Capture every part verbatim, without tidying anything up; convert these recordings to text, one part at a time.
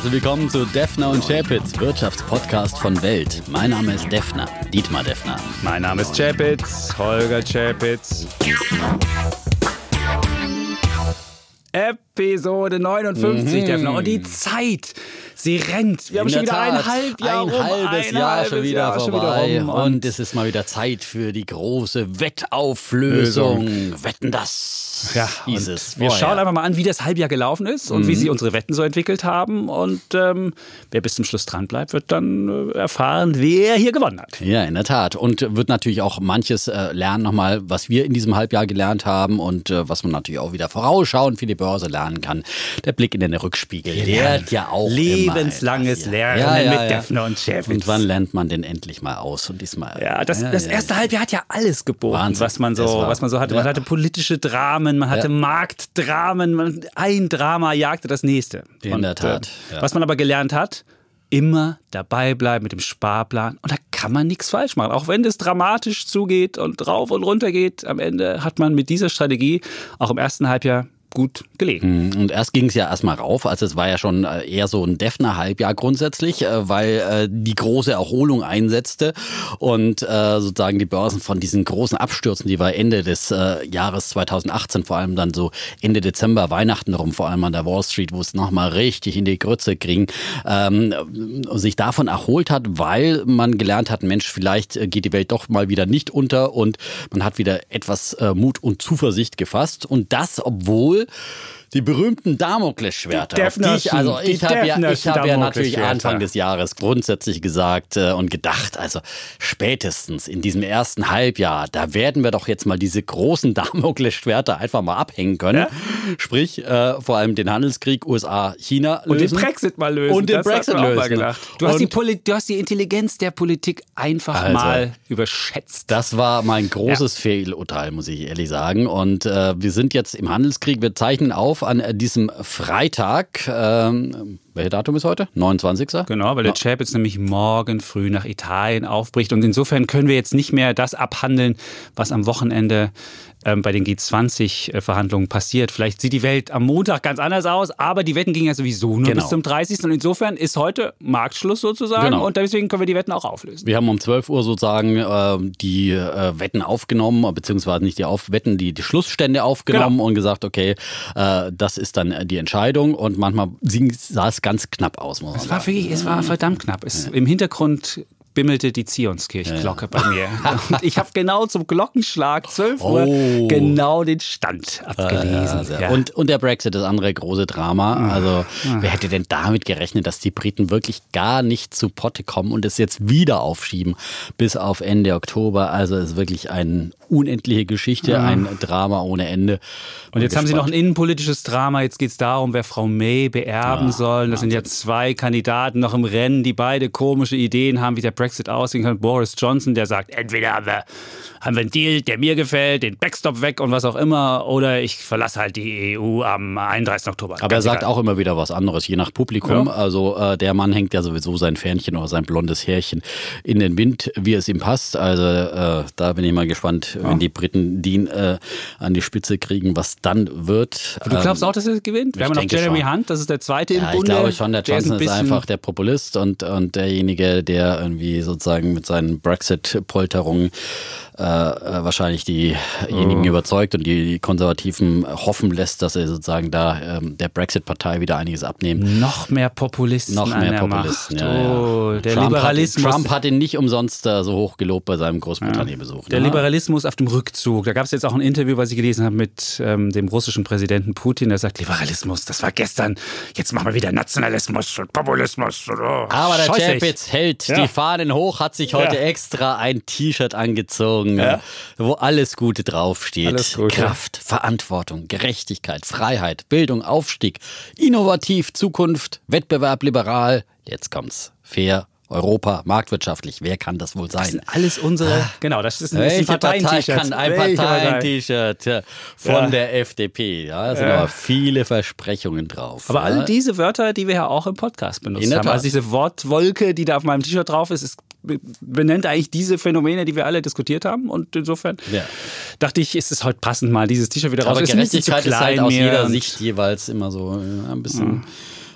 Herzlich willkommen zu Defner und Chapitz, Wirtschaftspodcast von Welt. Mein Name ist Defner, Dietmar Defner. Mein Name ist Chapitz, Holger Chapitz. Episode neunundfünfzig, mhm. Defner. Und die Zeit, sie rennt. Wir haben schon wieder Tat, ein halb Jahr ein rum. halbes ein Jahr halbes schon wieder Jahr vorbei. Schon wieder rum. Und, und es ist mal wieder Zeit für die große Wettauflösung. Lösung. Wetten, das ja, hieß es. Wir schauen einfach mal an, wie das Halbjahr gelaufen ist und mhm. wie sich unsere Wetten so entwickelt haben. Und ähm, wer bis zum Schluss dran bleibt, wird dann äh, erfahren, wer hier gewonnen hat. Ja, in der Tat. Und wird natürlich auch manches äh, lernen nochmal, was wir in diesem Halbjahr gelernt haben und äh, was man natürlich auch wieder vorausschauend für die Börse lernen kann. Der Blick in den Rückspiegel lehrt ja auch lebenslanges immer Lernen ja, ja, mit ja. Defner und Chapitz. Und wann lernt man denn endlich mal aus? Und diesmal. Ja, das, ja, das ja, erste ja. Halbjahr hat ja alles geboten, Wahnsinn. was man so, war, was man so hatte. Man ja. hatte politische Dramen, man hatte ja. Marktdramen, man, ein Drama jagte das nächste. In und, der Tat. Äh, ja. Was man aber gelernt hat, immer dabei bleiben mit dem Sparplan. Und da kann man nichts falsch machen. Auch wenn das dramatisch zugeht und rauf und runter geht, am Ende hat man mit dieser Strategie auch im ersten Halbjahr gut gelegen. Und erst ging es ja erstmal rauf, also es war ja schon eher so ein Defner-Halbjahr grundsätzlich, weil die große Erholung einsetzte und sozusagen die Börsen von diesen großen Abstürzen, die wir Ende des Jahres zweitausendachtzehn, vor allem dann so Ende Dezember, Weihnachten rum, vor allem an der Wall Street, wo es nochmal richtig in die Grütze ging, sich davon erholt hat, weil man gelernt hat, Mensch, vielleicht geht die Welt doch mal wieder nicht unter und man hat wieder etwas Mut und Zuversicht gefasst und das, obwohl die berühmten Damoklesschwerter, auf die ich, also ich habe ja, ich habe ja natürlich Anfang des Jahres grundsätzlich gesagt äh, und gedacht, also spätestens in diesem ersten Halbjahr, da werden wir doch jetzt mal diese großen Damoklesschwerter einfach mal abhängen können. Ja? Sprich, äh, vor allem den Handelskrieg U S A-China lösen. Und den Brexit mal lösen. Und den das Brexit lösen. Mal gedacht. Du, hast die Poli- du hast die Intelligenz der Politik einfach also, mal überschätzt. Das war mein großes ja. Fehlurteil, muss ich ehrlich sagen. Und äh, wir sind jetzt im Handelskrieg, wir zeichnen auf an diesem Freitag. Ähm, welches Datum ist heute? neunundzwanzigster Genau, weil der Chapitz nämlich morgen früh nach Italien aufbricht. Und insofern können wir jetzt nicht mehr das abhandeln, was am Wochenende ähm, bei den G zwanzig-Verhandlungen passiert. Vielleicht sieht die Welt am Montag ganz anders aus, aber die Wetten gingen ja sowieso nur genau. bis zum dreißigsten Und insofern ist heute Marktschluss sozusagen genau. und deswegen können wir die Wetten auch auflösen. Wir haben um zwölf Uhr sozusagen äh, die äh, Wetten aufgenommen, beziehungsweise nicht die Auf- Wetten, die, die Schlussstände aufgenommen genau. und gesagt, okay, äh, das ist dann die Entscheidung und manchmal sah es ganz knapp aus, muss man es sagen. War wirklich, es war verdammt knapp. Es, ja. Im Hintergrund bimmelte die Zionskirchglocke ja. bei mir. Und ich habe genau zum Glockenschlag zwölf Uhr oh. genau den Stand abgelesen. Ja, ja, ja. Und, und der Brexit, das andere große Drama. Also ja. wer hätte denn damit gerechnet, dass die Briten wirklich gar nicht zu Potte kommen und es jetzt wieder aufschieben bis auf Ende Oktober. Also es ist wirklich eine unendliche Geschichte, ja. ein Drama ohne Ende. Und jetzt gespannt. Haben sie noch ein innenpolitisches Drama. Jetzt geht es darum, wer Frau May beerben ja, soll. Das Wahnsinn. Sind ja zwei Kandidaten noch im Rennen, die beide komische Ideen haben, wie der Brexit aussehen kann. Boris Johnson, der sagt, entweder haben wir, haben wir einen Deal, der mir gefällt, den Backstop weg und was auch immer, oder ich verlasse halt die E U am einunddreißigsten Oktober. Aber er sagt egal. Auch immer wieder was anderes, je nach Publikum. Ja. Also äh, der Mann hängt ja sowieso sein Fähnchen oder sein blondes Härchen in den Wind, wie es ihm passt. Also äh, da bin ich mal gespannt, ja. wenn die Briten den äh, an die Spitze kriegen, was dann wird. Aber du glaubst ähm, auch, dass er gewinnt? Wir haben noch Jeremy schon. Hunt, das ist der zweite ja, im Bunde. Ich glaube schon, der Johnson der ist, ein ist einfach der Populist und, und derjenige, der irgendwie sozusagen mit seinen Brexit-Polterungen äh, wahrscheinlich diejenigen oh. überzeugt und die Konservativen hoffen lässt, dass er sozusagen da ähm, der Brexit-Partei wieder einiges abnehmen. Noch mehr Populisten. Noch mehr Populisten, ja, ja. Oh, der Trump Liberalismus. Hat, Trump hat ihn nicht umsonst äh, so hoch gelobt bei seinem Großbritannien-Besuch. Der ne? Liberalismus auf dem Rückzug. Da gab es jetzt auch ein Interview, was ich gelesen habe mit ähm, dem russischen Präsidenten Putin. Der sagt, Liberalismus, das war gestern. Jetzt machen wir wieder Nationalismus und Populismus. Oh, Aber der scheußlich. Chapitz hält ja. die Fahnen hoch, hat sich heute ja. extra ein T-Shirt angezogen, ja. wo alles Gute draufsteht. Alles Gute. Kraft, Verantwortung, Gerechtigkeit, Freiheit, Bildung, Aufstieg, innovativ, Zukunft, Wettbewerb, liberal. Jetzt kommt's. Fair, Europa, marktwirtschaftlich. Wer kann das wohl sein? Das sind alles unsere, ah. genau, das ist ein, Welche ein Parteien-T-Shirt. Partei kann ein Parteien-T-Shirt von ja. der F D P? Ja, da sind ja. aber viele Versprechungen drauf. Aber ja. all diese Wörter, die wir ja auch im Podcast benutzt haben, also diese Wortwolke, die da auf meinem T-Shirt drauf ist, ist benennt eigentlich diese Phänomene, die wir alle diskutiert haben. Und insofern ja. dachte ich, ist es heute passend, mal dieses T-Shirt wieder raus. Aber Gerechtigkeit ist, ist halt aus mir jeder Sicht jeweils immer so ja, ein bisschen... Mhm.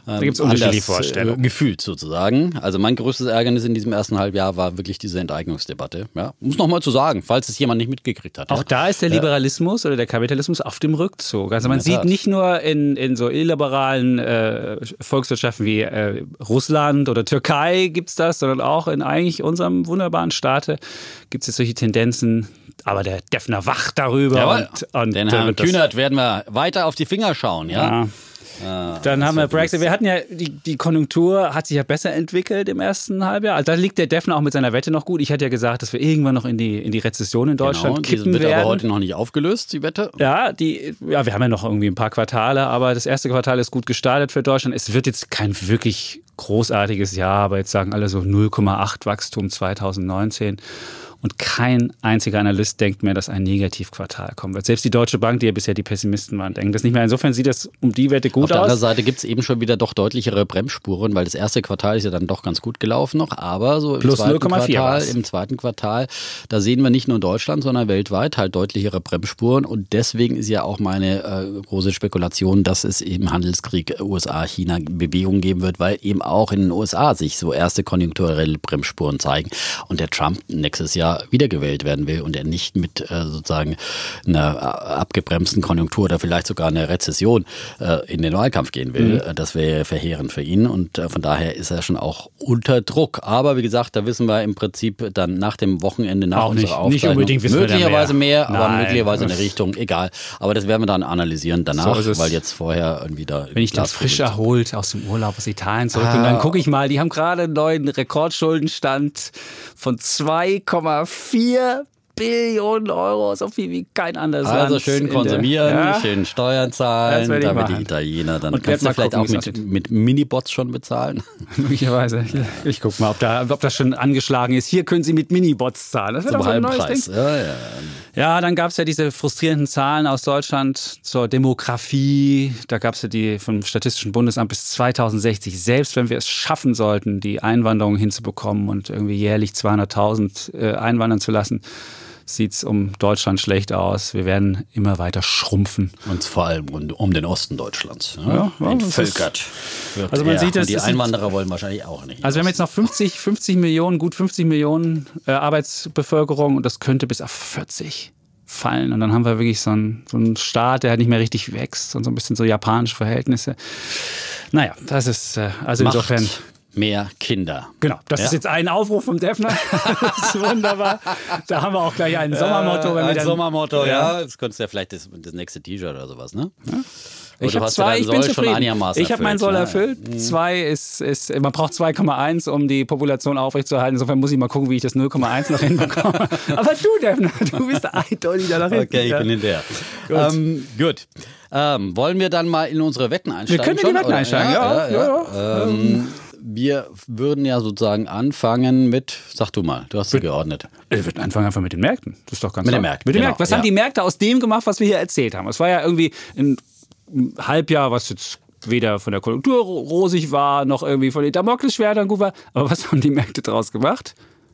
Da gibt es unterschiedliche Vorstellungen. Äh, gefühlt sozusagen. Also mein größtes Ärgernis in diesem ersten Halbjahr war wirklich diese Enteignungsdebatte. Ja, um es nochmal zu sagen, falls es jemand nicht mitgekriegt hat. Auch ja. da ist der Liberalismus ja. oder der Kapitalismus auf dem Rückzug. Also man sieht nicht nur in, in so illiberalen äh, Volkswirtschaften wie äh, Russland oder Türkei gibt es das, sondern auch in eigentlich unserem wunderbaren Staate gibt es jetzt solche Tendenzen. Aber der Deffner wacht darüber. Ja, und, und den Herrn Kühnert werden wir weiter auf die Finger schauen. Ja. ja. Ah, Dann haben wir Brexit. Wir hatten ja, die, die Konjunktur hat sich ja besser entwickelt im ersten Halbjahr. Also da liegt der Deffner auch mit seiner Wette noch gut. Ich hatte ja gesagt, dass wir irgendwann noch in die, in die Rezession in Deutschland genau, kippen die wird werden. aber heute noch nicht aufgelöst, die Wette. Ja, die, ja, wir haben ja noch irgendwie ein paar Quartale, aber das erste Quartal ist gut gestartet für Deutschland. Es wird jetzt kein wirklich großartiges Jahr, aber jetzt sagen alle so null Komma acht Wachstum zwanzig neunzehn. Und kein einziger Analyst denkt mehr, dass ein Negativquartal kommen wird. Selbst die Deutsche Bank, die ja bisher die Pessimisten waren, denken das nicht mehr. Insofern sieht das um die Wette gut aus. Auf der anderen Seite gibt es eben schon wieder doch deutlichere Bremsspuren, weil das erste Quartal ist ja dann doch ganz gut gelaufen noch. Aber so im, Plus zweiten, null Komma vier Quartal, im zweiten Quartal, da sehen wir nicht nur in Deutschland, sondern weltweit halt deutlichere Bremsspuren. Und deswegen ist ja auch meine äh, große Spekulation, dass es im Handelskrieg U S A-China Bewegung geben wird, weil eben auch in den U S A sich so erste konjunkturelle Bremsspuren zeigen. Und der Trump nächstes Jahr wiedergewählt werden will und er nicht mit äh, sozusagen einer abgebremsten Konjunktur oder vielleicht sogar einer Rezession äh, in den Wahlkampf gehen will. Mhm. Das wäre verheerend für ihn und äh, von daher ist er schon auch unter Druck. Aber wie gesagt, da wissen wir im Prinzip dann nach dem Wochenende, nach auch unserer nicht, Aufzeichnung, nicht unbedingt wissen möglicherweise wir mehr, mehr aber Nein. möglicherweise in eine Richtung, egal. Aber das werden wir dann analysieren danach, so weil jetzt vorher irgendwie da... Wenn ich das frisch erholt aus dem Urlaub aus Italien zurück ah. bin, dann gucke ich mal, die haben gerade einen neuen Rekordschuldenstand von zwei Komma vier Billionen Euro, so viel wie kein anderes also Land. Also schön konsumieren, der, ja, schön Steuern zahlen, damit machen. Die Italiener dann. Und kannst du vielleicht gucken, auch mit, mit Minibots schon bezahlen? Möglicherweise. Ich, ich gucke mal, ob, da, ob das schon angeschlagen ist. Hier können Sie mit Minibots zahlen. Das wird Zum auch so ein neues Preis. Ding. Ja, ja. ja, dann gab es ja diese frustrierenden Zahlen aus Deutschland zur Demografie. Da gab es ja die vom Statistischen Bundesamt bis zweitausendsechzig. Selbst wenn wir es schaffen sollten, die Einwanderung hinzubekommen und irgendwie jährlich zweihunderttausend äh, einwandern zu lassen, sieht es um Deutschland schlecht aus. Wir werden immer weiter schrumpfen. Und vor allem um den Osten Deutschlands. Ja, ja, ja, entvölkert. Also man sieht, und die Einwanderer wollen wahrscheinlich auch nicht. Also wir haben jetzt noch fünfzig, fünfzig Millionen, gut fünfzig Millionen äh, Arbeitsbevölkerung und das könnte bis auf vierzig fallen. Und dann haben wir wirklich so einen, so einen Staat, der halt nicht mehr richtig wächst und so ein bisschen so japanische Verhältnisse. Naja, das ist äh, also Macht insofern... mehr Kinder. Genau, das ja. ist jetzt ein Aufruf vom Deffner. Das ist wunderbar. Da haben wir auch gleich ein Sommermotto. Wenn ein wir dann, Sommermotto, ja. Das könntest du ja vielleicht das, das nächste T-Shirt oder sowas, ne? Ja. Ich habe zwei, ich bin zufrieden. Ich habe meinen Soll ja. erfüllt. Mhm. Zwei ist, ist, man braucht zwei Komma eins, um die Population aufrechtzuerhalten. Insofern muss ich mal gucken, wie ich das null Komma eins noch hinbekomme. Aber du, Deffner, du bist eindeutig da nach hinten. Okay, ich ja. bin hinterher. Gut. Ähm, gut. Ähm, wollen wir dann mal in unsere Wetten einsteigen? Wir können in die Wetten einsteigen, ja. ja, ja, ja. Ähm, wir würden ja sozusagen anfangen mit, sag du mal, du hast sie geordnet. Wir würden anfangen einfach mit den Märkten. Das ist doch ganz Mit klar. den Märkten, Mit den genau, Märkten. Was ja. haben die Märkte aus dem gemacht, was wir hier erzählt haben? Es war ja irgendwie ein Halbjahr, was jetzt weder von der Konjunktur rosig war, noch irgendwie von den Damoklesschwertern gut war. Aber was haben die Märkte draus gemacht?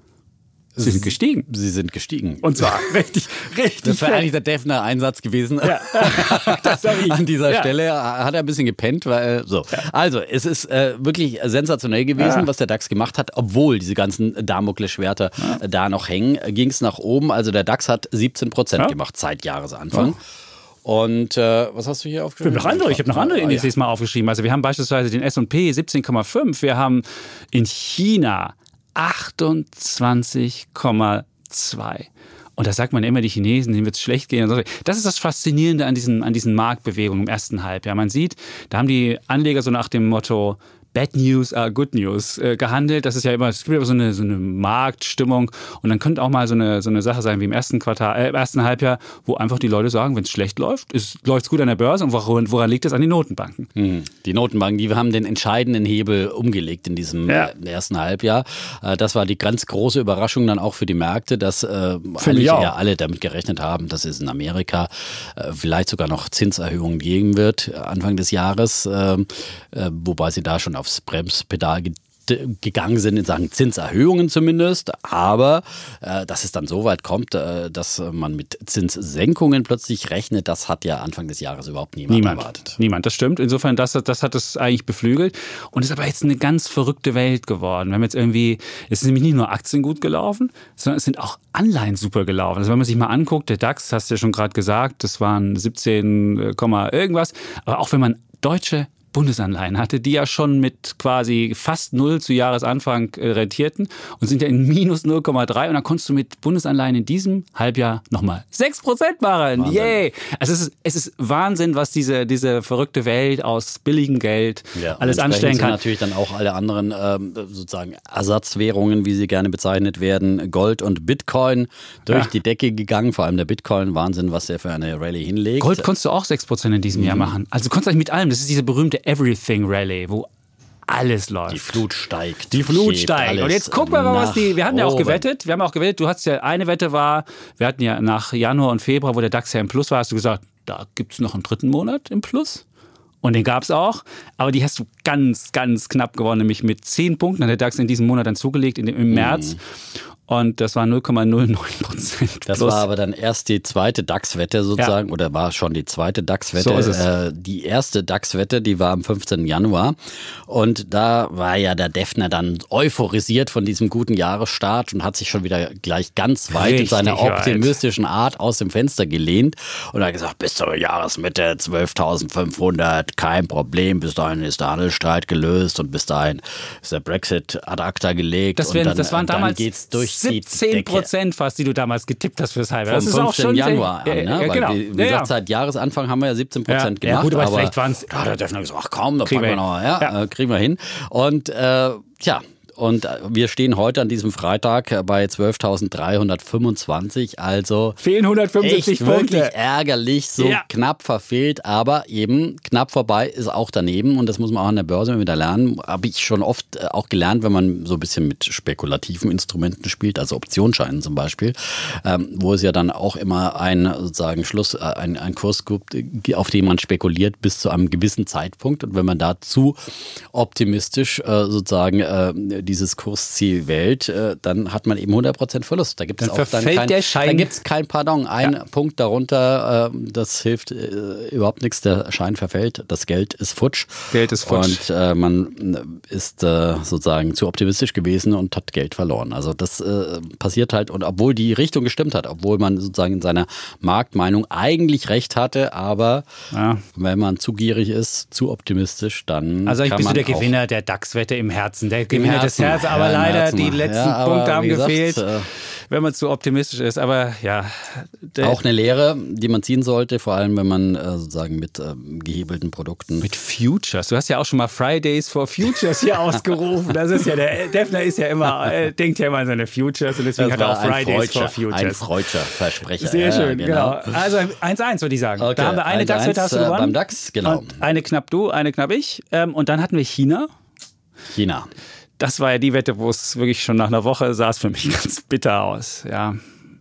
Sie sind gestiegen. Sie sind gestiegen. Und zwar richtig, richtig. Das wäre eigentlich der Deffner Einsatz gewesen. Ja. Das An dieser ja. Stelle hat er ein bisschen gepennt. Weil, so. Ja. Also, es ist äh, wirklich sensationell gewesen, ja. was der DAX gemacht hat. Obwohl diese ganzen Damoklesschwerter ja. da noch hängen, ging es nach oben. Also der DAX hat siebzehn Prozent ja. gemacht seit Jahresanfang. Ja. Und äh, was hast du hier aufgeschrieben? Ich habe noch andere, ich habe noch andere ah, Indizes ja. mal aufgeschrieben. Also wir haben beispielsweise den S und P siebzehn Komma fünf. Wir haben in China achtundzwanzig Komma zwei. Und da sagt man immer, die Chinesen, denen wird es schlecht gehen. Das ist das Faszinierende an diesen, an diesen Marktbewegungen im ersten Halbjahr. Man sieht, da haben die Anleger so nach dem Motto Bad News are Good News äh, gehandelt. Das ist ja immer, es gibt immer so eine, so eine Marktstimmung. Und dann könnte auch mal so eine, so eine Sache sein wie im ersten Quartal, äh, im ersten Halbjahr, wo einfach die Leute sagen, wenn es schlecht läuft, läuft es gut an der Börse. Und woran, woran liegt das? An den Notenbanken. Hm. Die Notenbanken, die haben den entscheidenden Hebel umgelegt in diesem ja. äh, ersten Halbjahr. Äh, das war die ganz große Überraschung dann auch für die Märkte, dass äh, eigentlich ja alle damit gerechnet haben, dass es in Amerika äh, vielleicht sogar noch Zinserhöhungen geben wird äh, Anfang des Jahres. Äh, äh, wobei sie da schon aufs Bremspedal gegangen sind in Sachen Zinserhöhungen zumindest, aber äh, dass es dann so weit kommt, äh, dass man mit Zinssenkungen plötzlich rechnet, das hat ja Anfang des Jahres überhaupt niemand, niemand erwartet. Niemand, das stimmt. Insofern, das, das hat es eigentlich beflügelt und ist aber jetzt eine ganz verrückte Welt geworden. Wir haben jetzt irgendwie, es ist nämlich nicht nur Aktien gut gelaufen, sondern es sind auch Anleihen super gelaufen. Also wenn man sich mal anguckt, der DAX, hast du ja schon gerade gesagt, das waren siebzehn, irgendwas, aber auch wenn man deutsche Bundesanleihen hatte, die ja schon mit quasi fast null zu Jahresanfang äh, rentierten und sind ja in minus null Komma drei und dann konntest du mit Bundesanleihen in diesem Halbjahr nochmal sechs Prozent machen. Yay! Also es ist, es ist Wahnsinn, was diese, diese verrückte Welt aus billigem Geld ja, alles anstellen kann. Sind natürlich dann auch alle anderen ähm, sozusagen Ersatzwährungen, wie sie gerne bezeichnet werden, Gold und Bitcoin durch ja. die Decke gegangen, vor allem der Bitcoin. Wahnsinn, was der für eine Rallye hinlegt. Gold konntest du auch sechs Prozent in diesem mhm. Jahr machen. Also du konntest eigentlich mit allem. Das ist diese berühmte Everything Rally, wo alles läuft. Die Flut steigt. Die Flut steigt. Und jetzt gucken wir mal, was die, wir hatten ja auch gewettet, wir haben auch gewettet, du hast ja, eine Wette war, wir hatten ja nach Januar und Februar, wo der DAX ja im Plus war, hast du gesagt, da gibt es noch einen dritten Monat im Plus. Und den gab es auch, aber die hast du ganz, ganz knapp gewonnen, nämlich mit zehn Punkten hat der DAX in diesem Monat dann zugelegt, in dem, im März. Mhm. Und das war null Komma null neun Prozent. Das war aber dann erst die zweite DAX-Wette sozusagen, ja. oder war schon die zweite DAX-Wette. So ist es. Äh, die erste DAX-Wette, die war am fünfzehnten Januar. Und da war ja der Defner dann euphorisiert von diesem guten Jahresstart und hat sich schon wieder gleich ganz weit Richtig in seiner optimistischen Art aus dem Fenster gelehnt. Und hat gesagt, bis zur Jahresmitte zwölftausendfünfhundert, kein Problem. Bis dahin ist der Handelsstreit gelöst und bis dahin ist der Brexit ad acta gelegt. Das, werden, und dann, das waren damals dann geht's durch siebzehn Prozent fast, die du damals getippt hast fürs Halbjahr. Das ist auch schon Januar an, ne? Ja, ja, genau. Weil, wie, wie ja, gesagt, seit Jahresanfang haben wir ja siebzehn Prozent ja, gemacht. Ja, gut, aber, aber vielleicht waren es... Da hat der Defner gesagt, ach komm, da packen wir noch, ja, ja. Äh, kriegen wir hin. Und äh, tja, und wir stehen heute an diesem Freitag bei zwölftausenddreihundertfünfundzwanzig, also fehlen hundertfünfundsiebzig echt Punkte. Wirklich ärgerlich, so ja. knapp verfehlt, aber eben knapp vorbei ist auch daneben und das muss man auch an der Börse wieder lernen. Habe ich schon oft auch gelernt, wenn man so ein bisschen mit spekulativen Instrumenten spielt, also Optionsscheinen zum Beispiel, ähm, wo es ja dann auch immer einen sozusagen Schluss, äh, ein, ein Kurs gibt, auf den man spekuliert bis zu einem gewissen Zeitpunkt und wenn man da zu optimistisch äh, sozusagen äh, dieses Kursziel wählt, äh, dann hat man eben hundert Prozent Verlust. Da gibt es auch dann kein, der Schein. Da gibt's kein Pardon. Ein ja. Punkt darunter, äh, das hilft äh, überhaupt nichts. Der Schein verfällt, das Geld ist futsch. Geld ist futsch. Und äh, man ist äh, sozusagen zu optimistisch gewesen und hat Geld verloren. Also das äh, passiert halt und obwohl die Richtung gestimmt hat, obwohl man sozusagen in seiner Marktmeinung eigentlich recht hatte, aber ja. wenn man zu gierig ist, zu optimistisch, dann Also kann bist man du der auch Gewinner der DAX-Wette im Herzen, der Gewinner Herzen. des Herzens, aber ja, leider Herzen. die letzten ja, Punkte haben gesagt, gefehlt, äh, wenn man zu optimistisch ist. Aber ja. Auch eine Lehre, die man ziehen sollte, vor allem wenn man äh, sozusagen mit äh, gehebelten Produkten. Mit Futures. Du hast ja auch schon mal Fridays for Futures hier ausgerufen. Das ist ja, der Defner ist ja immer, äh, denkt ja immer an seine Futures und deswegen das hat er auch Fridays Freudscher, for Futures. Ein Freudscher Versprecher. Sehr ja, schön, genau. genau. Also eins eins würde ich sagen. Okay. Da haben wir eine DAX-Wette hast du gewonnen. Beim DAX, genau. Und eine knapp du, eine knapp ich. Und dann hatten wir China. China. Das war ja die Wette, wo es wirklich schon nach einer Woche sah es für mich ganz bitter aus. Ja.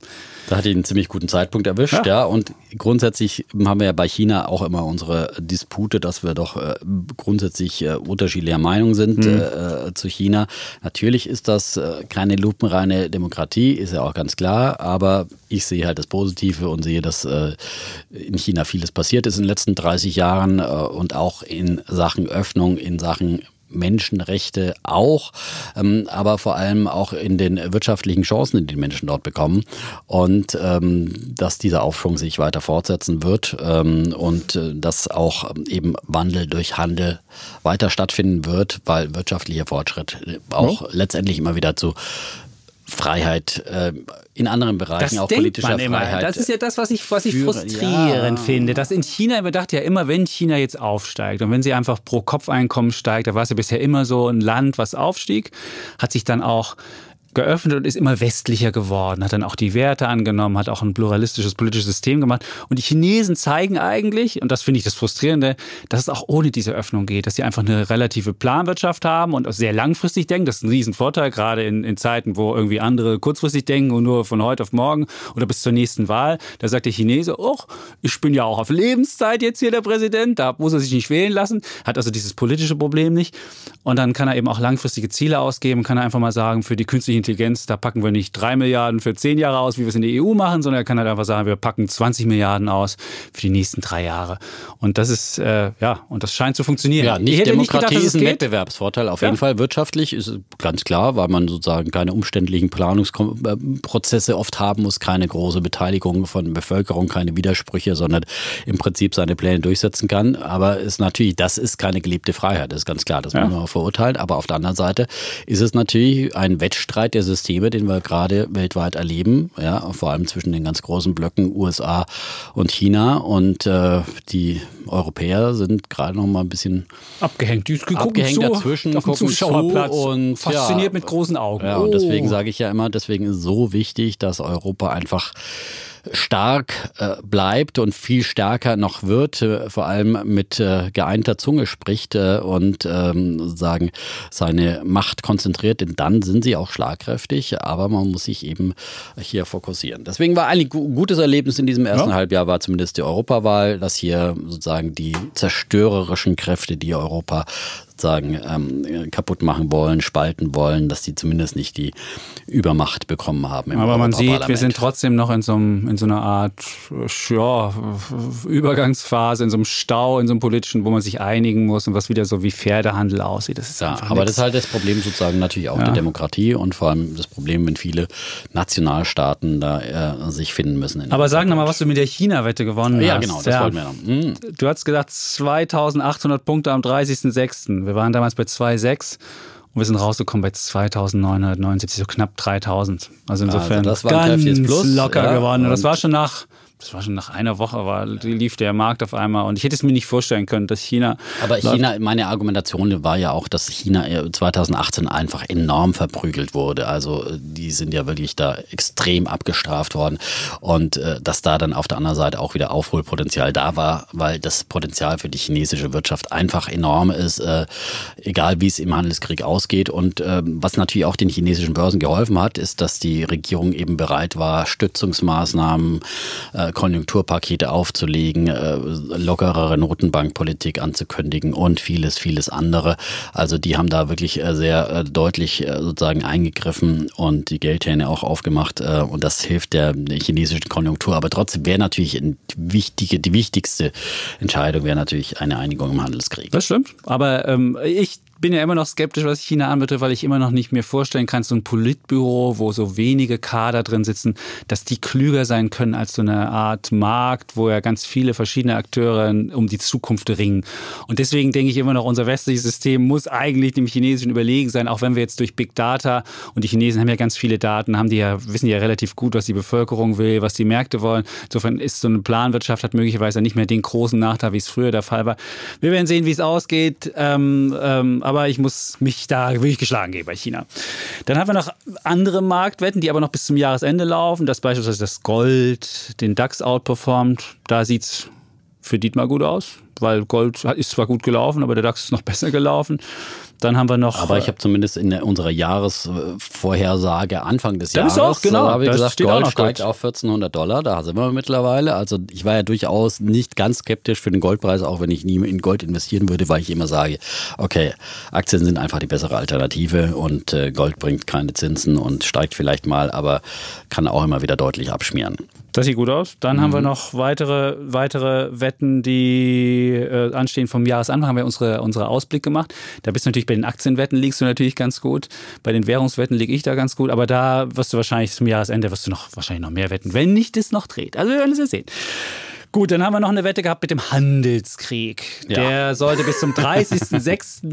Da hat ihn einen ziemlich guten Zeitpunkt erwischt, ja. ja. Und grundsätzlich haben wir ja bei China auch immer unsere Dispute, dass wir doch äh, grundsätzlich äh, unterschiedlicher Meinung sind mhm. äh, zu China. Natürlich ist das äh, keine lupenreine Demokratie, ist ja auch ganz klar. Aber ich sehe halt das Positive und sehe, dass äh, in China vieles passiert ist in den letzten dreißig Jahren äh, und auch in Sachen Öffnung, in Sachen Menschenrechte auch, ähm, aber vor allem auch in den wirtschaftlichen Chancen, die die Menschen dort bekommen und ähm, dass dieser Aufschwung sich weiter fortsetzen wird ähm, und äh, dass auch eben Wandel durch Handel weiter stattfinden wird, weil wirtschaftlicher Fortschritt auch mhm. letztendlich immer wieder zu Freiheit äh, in anderen Bereichen, das auch denkt politischer man immer. Freiheit. Das ist ja das, was ich, was ich führen. frustrierend Ja. finde. Dass in China, man dachte ja immer, wenn China jetzt aufsteigt und wenn sie einfach pro Kopfeinkommen steigt, da war es ja bisher immer so ein Land, was aufstieg, hat sich dann auch geöffnet und ist immer westlicher geworden, hat dann auch die Werte angenommen, hat auch ein pluralistisches politisches System gemacht. Und die Chinesen zeigen eigentlich, und das finde ich das Frustrierende, dass es auch ohne diese Öffnung geht, dass sie einfach eine relative Planwirtschaft haben und auch sehr langfristig denken. Das ist ein Riesenvorteil, gerade in, in Zeiten, wo irgendwie andere kurzfristig denken und nur von heute auf morgen oder bis zur nächsten Wahl. Da sagt der Chinese, oh, ich bin ja auch auf Lebenszeit jetzt hier der Präsident, da muss er sich nicht wählen lassen, hat also dieses politische Problem nicht. Und dann kann er eben auch langfristige Ziele ausgeben, kann er einfach mal sagen, für die künstliche Intelligenz, da packen wir nicht drei Milliarden für zehn Jahre aus, wie wir es in der E U machen, sondern er kann halt einfach sagen, wir packen zwanzig Milliarden aus für die nächsten drei Jahre. Und das ist, äh, ja, und das scheint zu funktionieren. Ja, nicht Demokratie nicht gedacht, ist ein Wettbewerbsvorteil, auf ja. jeden Fall. Wirtschaftlich ist ganz klar, weil man sozusagen keine umständlichen Planungsprozesse oft haben muss, keine große Beteiligung von der Bevölkerung, keine Widersprüche, sondern im Prinzip seine Pläne durchsetzen kann. Aber ist natürlich, das ist keine gelebte Freiheit, das ist ganz klar, das ja. muss man auch verurteilen. Aber auf der anderen Seite ist es natürlich ein Wettstreit der Systeme, den wir gerade weltweit erleben, ja, vor allem zwischen den ganz großen Blöcken U S A und China. Und äh, die Europäer sind gerade noch mal ein bisschen abgehängt, die abgehängt zu, dazwischen, auf dem gucken Zuschauerplatz zu und fasziniert ja, mit großen Augen. Ja, und deswegen sage ich ja immer, deswegen ist es so wichtig, dass Europa einfach stark äh, bleibt und viel stärker noch wird, äh, vor allem mit äh, geeinter Zunge spricht äh, und ähm, sozusagen seine Macht konzentriert, denn dann sind sie auch schlagkräftig, aber man muss sich eben hier fokussieren. Deswegen war ein gutes Erlebnis in diesem ersten ja. Halbjahr, war zumindest die Europawahl, dass hier sozusagen die zerstörerischen Kräfte, die Europa sozusagen ähm, kaputt machen wollen, spalten wollen, dass die zumindest nicht die Übermacht bekommen haben. Aber man sieht, wir sind trotzdem noch in so, einem, in so einer Art ja, Übergangsphase, in so einem Stau, in so einem politischen, wo man sich einigen muss und was wieder so wie Pferdehandel aussieht. Das ist ja, einfach aber nix. Das ist halt das Problem sozusagen natürlich auch ja. der Demokratie und vor allem das Problem, wenn viele Nationalstaaten da äh, sich finden müssen. Aber sag nochmal, was du mit der China-Wette gewonnen ja, hast. Genau, das ja, genau, das wollten wir noch. Mhm. Du hast gesagt, zweitausendachthundert Punkte am dreißigsten sechsten Wir waren damals bei zwei Komma sechs und wir sind rausgekommen bei zweitausendneunhundertneunundsiebzig, so knapp dreitausend. Also insofern also das war ein ganz Plus, locker ja, gewonnen. Und das war schon nach... Das war schon nach einer Woche, war, lief der Markt auf einmal. Und ich hätte es mir nicht vorstellen können, dass China... Aber China, meine Argumentation war ja auch, dass China zweitausendachtzehn einfach enorm verprügelt wurde. Also die sind ja wirklich da extrem abgestraft worden. Und äh, dass da dann auf der anderen Seite auch wieder Aufholpotenzial da war, weil das Potenzial für die chinesische Wirtschaft einfach enorm ist, äh, egal wie es im Handelskrieg ausgeht. Und äh, was natürlich auch den chinesischen Börsen geholfen hat, ist, dass die Regierung eben bereit war, Stützungsmaßnahmen, äh, Konjunkturpakete aufzulegen, äh, lockerere Notenbankpolitik anzukündigen und vieles, vieles andere. Also die haben da wirklich äh, sehr äh, deutlich äh, sozusagen eingegriffen und die Geldhähne auch aufgemacht äh, und das hilft der, der chinesischen Konjunktur. Aber trotzdem wäre natürlich die, wichtige, die wichtigste Entscheidung wäre natürlich eine Einigung im Handelskrieg. Das stimmt, aber ähm, ich bin ja immer noch skeptisch, was China anbetrifft, weil ich immer noch nicht mir vorstellen kann, so ein Politbüro, wo so wenige Kader drin sitzen, dass die klüger sein können als so eine Art Markt, wo ja ganz viele verschiedene Akteure um die Zukunft ringen. Und deswegen denke ich immer noch, unser westliches System muss eigentlich dem Chinesischen überlegen sein, auch wenn wir jetzt durch Big Data, und die Chinesen haben ja ganz viele Daten, haben die ja, wissen die ja relativ gut, was die Bevölkerung will, was die Märkte wollen. Insofern ist so eine Planwirtschaft, hat möglicherweise nicht mehr den großen Nachteil, wie es früher der Fall war. Wir werden sehen, wie es ausgeht. Ähm, ähm, aber ich muss mich da wirklich geschlagen geben bei China. Dann haben wir noch andere Marktwetten, die aber noch bis zum Jahresende laufen. Das beispielsweise das Gold, den DAX outperformt. Da sieht es für Dietmar gut aus, weil Gold ist zwar gut gelaufen, aber der DAX ist noch besser gelaufen. Dann haben wir noch... Aber ich habe zumindest in der, unserer Jahresvorhersage Anfang des Jahres, auch, genau, habe ich gesagt, Gold steigt Gold. auf vierzehnhundert Dollar, da sind wir mittlerweile. Also ich war ja durchaus nicht ganz skeptisch für den Goldpreis, auch wenn ich nie in Gold investieren würde, weil ich immer sage, okay, Aktien sind einfach die bessere Alternative und äh, Gold bringt keine Zinsen und steigt vielleicht mal, aber kann auch immer wieder deutlich abschmieren. Das sieht gut aus. Dann mhm. haben wir noch weitere, weitere Wetten, die äh, anstehen vom Jahresanfang. Haben wir unsere, unsere Ausblick gemacht. Da bist du natürlich bei den Aktienwetten liegst du natürlich ganz gut. Bei den Währungswetten liege ich da ganz gut. Aber da wirst du wahrscheinlich zum Jahresende wirst du noch wahrscheinlich noch mehr wetten, wenn nicht es noch dreht. Also wir werden es ja sehen. Gut, dann haben wir noch eine Wette gehabt mit dem Handelskrieg. Ja. Der sollte bis zum dreißigsten sechsten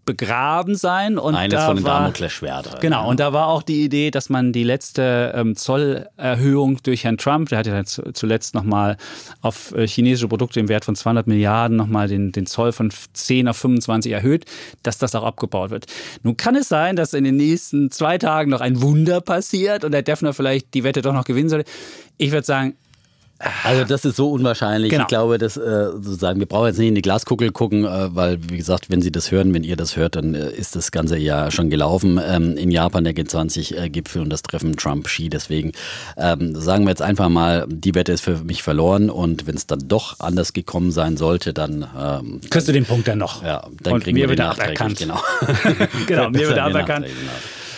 begraben sein. Und Eines da von den war, Damoklesschwertern. Genau, und da war auch die Idee, dass man die letzte ähm, Zollerhöhung durch Herrn Trump, der hat ja zuletzt nochmal auf äh, chinesische Produkte im Wert von zweihundert Milliarden nochmal den, den Zoll von zehn auf fünfundzwanzig erhöht, dass das auch abgebaut wird. Nun kann es sein, dass in den nächsten zwei Tagen noch ein Wunder passiert und der Defner vielleicht die Wette doch noch gewinnen sollte. Ich würde sagen, also das ist so unwahrscheinlich. Genau. Ich glaube, dass äh, sozusagen, wir brauchen jetzt nicht in die Glaskugel gucken, äh, weil, wie gesagt, wenn Sie das hören, wenn ihr das hört, dann äh, ist das ganze Jahr schon gelaufen. Ähm, in Japan der G zwanzig-Gipfel und das Treffen Trump-Xi. Deswegen ähm, sagen wir jetzt einfach mal, die Wette ist für mich verloren und wenn es dann doch anders gekommen sein sollte, dann... Ähm, kriegst du den Punkt dann noch. Ja, dann und kriegen mir wir den wird nachträglich. aberkannt. Genau, genau mir wird aberkannt. Genau.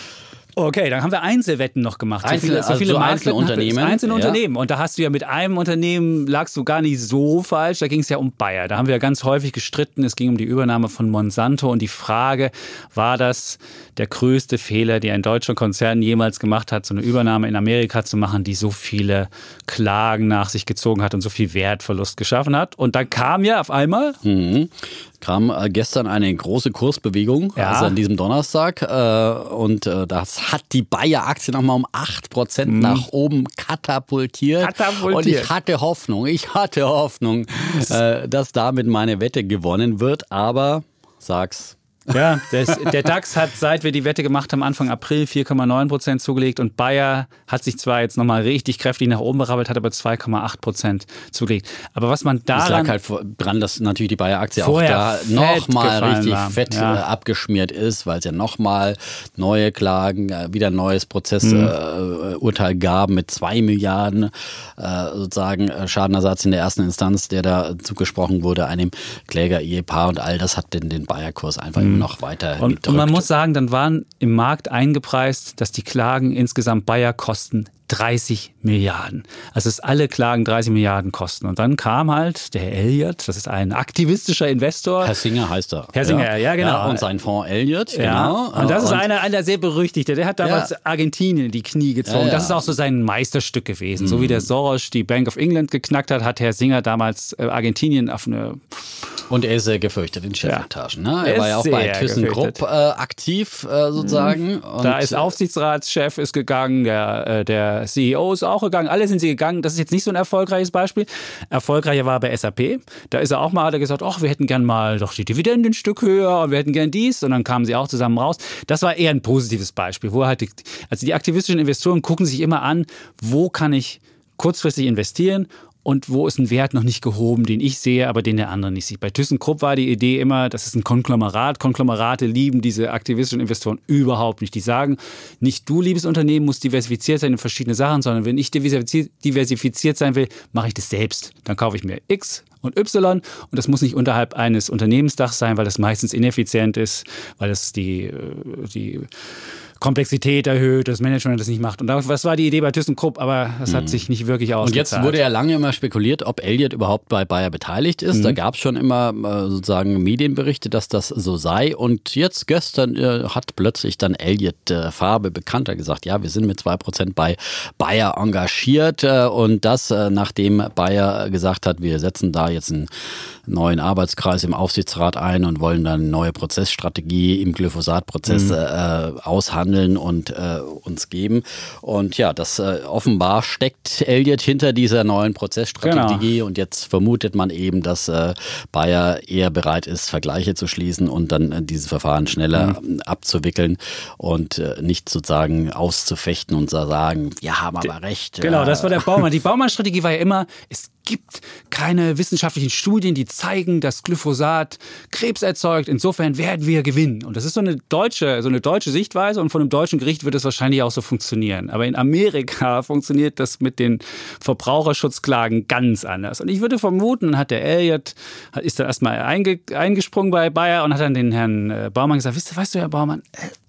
Okay, dann haben wir Einzelwetten noch gemacht. Einzel, so viele, so viele also Marktwetten Einzelunternehmen. hat- Einzelne ja. Unternehmen. Und da hast du ja mit einem Unternehmen, lagst du gar nicht so falsch, da ging es ja um Bayer. Da haben wir ja ganz häufig gestritten, es ging um die Übernahme von Monsanto und die Frage, war das der größte Fehler, den ein deutscher Konzern jemals gemacht hat, so eine Übernahme in Amerika zu machen, die so viele Klagen nach sich gezogen hat und so viel Wertverlust geschaffen hat. Und dann kam ja auf einmal... Mhm. kam äh, gestern eine große Kursbewegung, Ja. also an diesem Donnerstag. Äh, und äh, das hat die Bayer-Aktie nochmal um acht Prozent nach oben katapultiert. Katapultiert. Und ich hatte Hoffnung, ich hatte Hoffnung, äh, dass damit meine Wette gewonnen wird. Aber, sag's. Ja, das, der DAX hat, seit wir die Wette gemacht haben, Anfang April vier Komma neun Prozent zugelegt und Bayer hat sich zwar jetzt nochmal richtig kräftig nach oben berabbelt, hat aber zwei Komma acht Prozent zugelegt. Aber was man Das daran... lag halt vor- dran, dass natürlich die Bayer-Aktie auch Vorher da fett nochmal gefallen richtig war. fett Ja. äh, abgeschmiert ist, weil es ja nochmal neue Klagen, äh, wieder ein neues Prozessurteil äh, gab mit zwei Milliarden äh, sozusagen äh, Schadenersatz in der ersten Instanz, der da zugesprochen wurde einem Kläger-Ehepaar und all das hat den, den Bayer-Kurs einfach immer noch weiter Und, gedrückt. und man muss sagen, dann waren im Markt eingepreist, dass die Klagen insgesamt Bayer kosten dreißig Milliarden. Also dass alle Klagen dreißig Milliarden kosten. Und dann kam halt der Elliott, das ist ein aktivistischer Investor. Herr Singer heißt er. Herr Singer, ja, genau. und sein Fonds Elliott, Ja, genau. und das ist Und- einer, einer sehr berüchtigter. Der hat damals Ja. Argentinien in die Knie gezogen. Ja, ja. Das ist auch so sein Meisterstück gewesen. So wie der Soros die Bank of England geknackt hat, hat Herr Singer damals äh, Argentinien auf eine... Und er ist sehr gefürchtet in Chefetagen. Ne? Er Er war ist ja auch bei sehr ThyssenKrupp gefürchtet. äh, aktiv äh, sozusagen. Und Da ist Aufsichtsratschef ist gegangen, der, äh, der C E O ist auch gegangen, alle sind sie gegangen. Das ist jetzt nicht so ein erfolgreiches Beispiel. Erfolgreicher war bei S A P. Da ist er auch mal, hat er gesagt, ach, wir hätten gern mal doch die Dividende ein Stück höher und wir hätten gern dies. Und dann kamen sie auch zusammen raus. Das war eher ein positives Beispiel, wo halt die, also die aktivistischen Investoren gucken sich immer an, wo kann ich kurzfristig investieren und wo ist ein Wert noch nicht gehoben, den ich sehe, aber den der andere nicht sieht. Bei ThyssenKrupp war die Idee immer, das ist ein Konglomerat. Konglomerate lieben diese aktivistischen Investoren überhaupt nicht. Die sagen, nicht du, liebes Unternehmen, musst diversifiziert sein in verschiedene Sachen, sondern wenn ich diversifiziert, diversifiziert sein will, mache ich das selbst. Dann kaufe ich mir X und Y und das muss nicht unterhalb eines Unternehmensdachs sein, weil das meistens ineffizient ist, weil das die, die Komplexität erhöht, das Management das nicht macht. Und das war die Idee bei ThyssenKrupp, aber das hat sich nicht wirklich ausgezahlt. Und jetzt wurde ja lange immer spekuliert, ob Elliott überhaupt bei Bayer beteiligt ist. Mhm. Da gab es schon immer äh, sozusagen Medienberichte, dass das so sei. Und jetzt gestern äh, hat plötzlich dann Elliott äh, Farbe bekannter gesagt, ja, wir sind mit zwei Prozent bei Bayer engagiert. Äh, und das, äh, nachdem Bayer gesagt hat, wir setzen da jetzt einen neuen Arbeitskreis im Aufsichtsrat ein und wollen dann eine neue Prozessstrategie im Glyphosat-Prozess mhm. äh, aushandeln und äh, uns geben. Und ja, das äh, offenbar steckt Elliott hinter dieser neuen Prozessstrategie genau. Und jetzt vermutet man eben, dass äh, Bayer eher bereit ist, Vergleiche zu schließen und dann äh, dieses Verfahren schneller mhm. abzuwickeln und äh, nicht sozusagen auszufechten und zu sagen, wir haben aber recht. Genau, das war der Baumann. Die Baumann-Strategie war ja immer, es gibt keine wissenschaftlichen Studien, die zeigen, dass Glyphosat Krebs erzeugt. Insofern werden wir gewinnen. Und das ist so eine deutsche, so eine deutsche Sichtweise und von einem deutschen Gericht wird es wahrscheinlich auch so funktionieren. Aber in Amerika funktioniert das mit den Verbraucherschutzklagen ganz anders. Und ich würde vermuten, hat der Elliott, ist da erstmal einge, eingesprungen bei Bayer und hat dann den Herrn Baumann gesagt, weißt du, weißt du, Herr Baumann,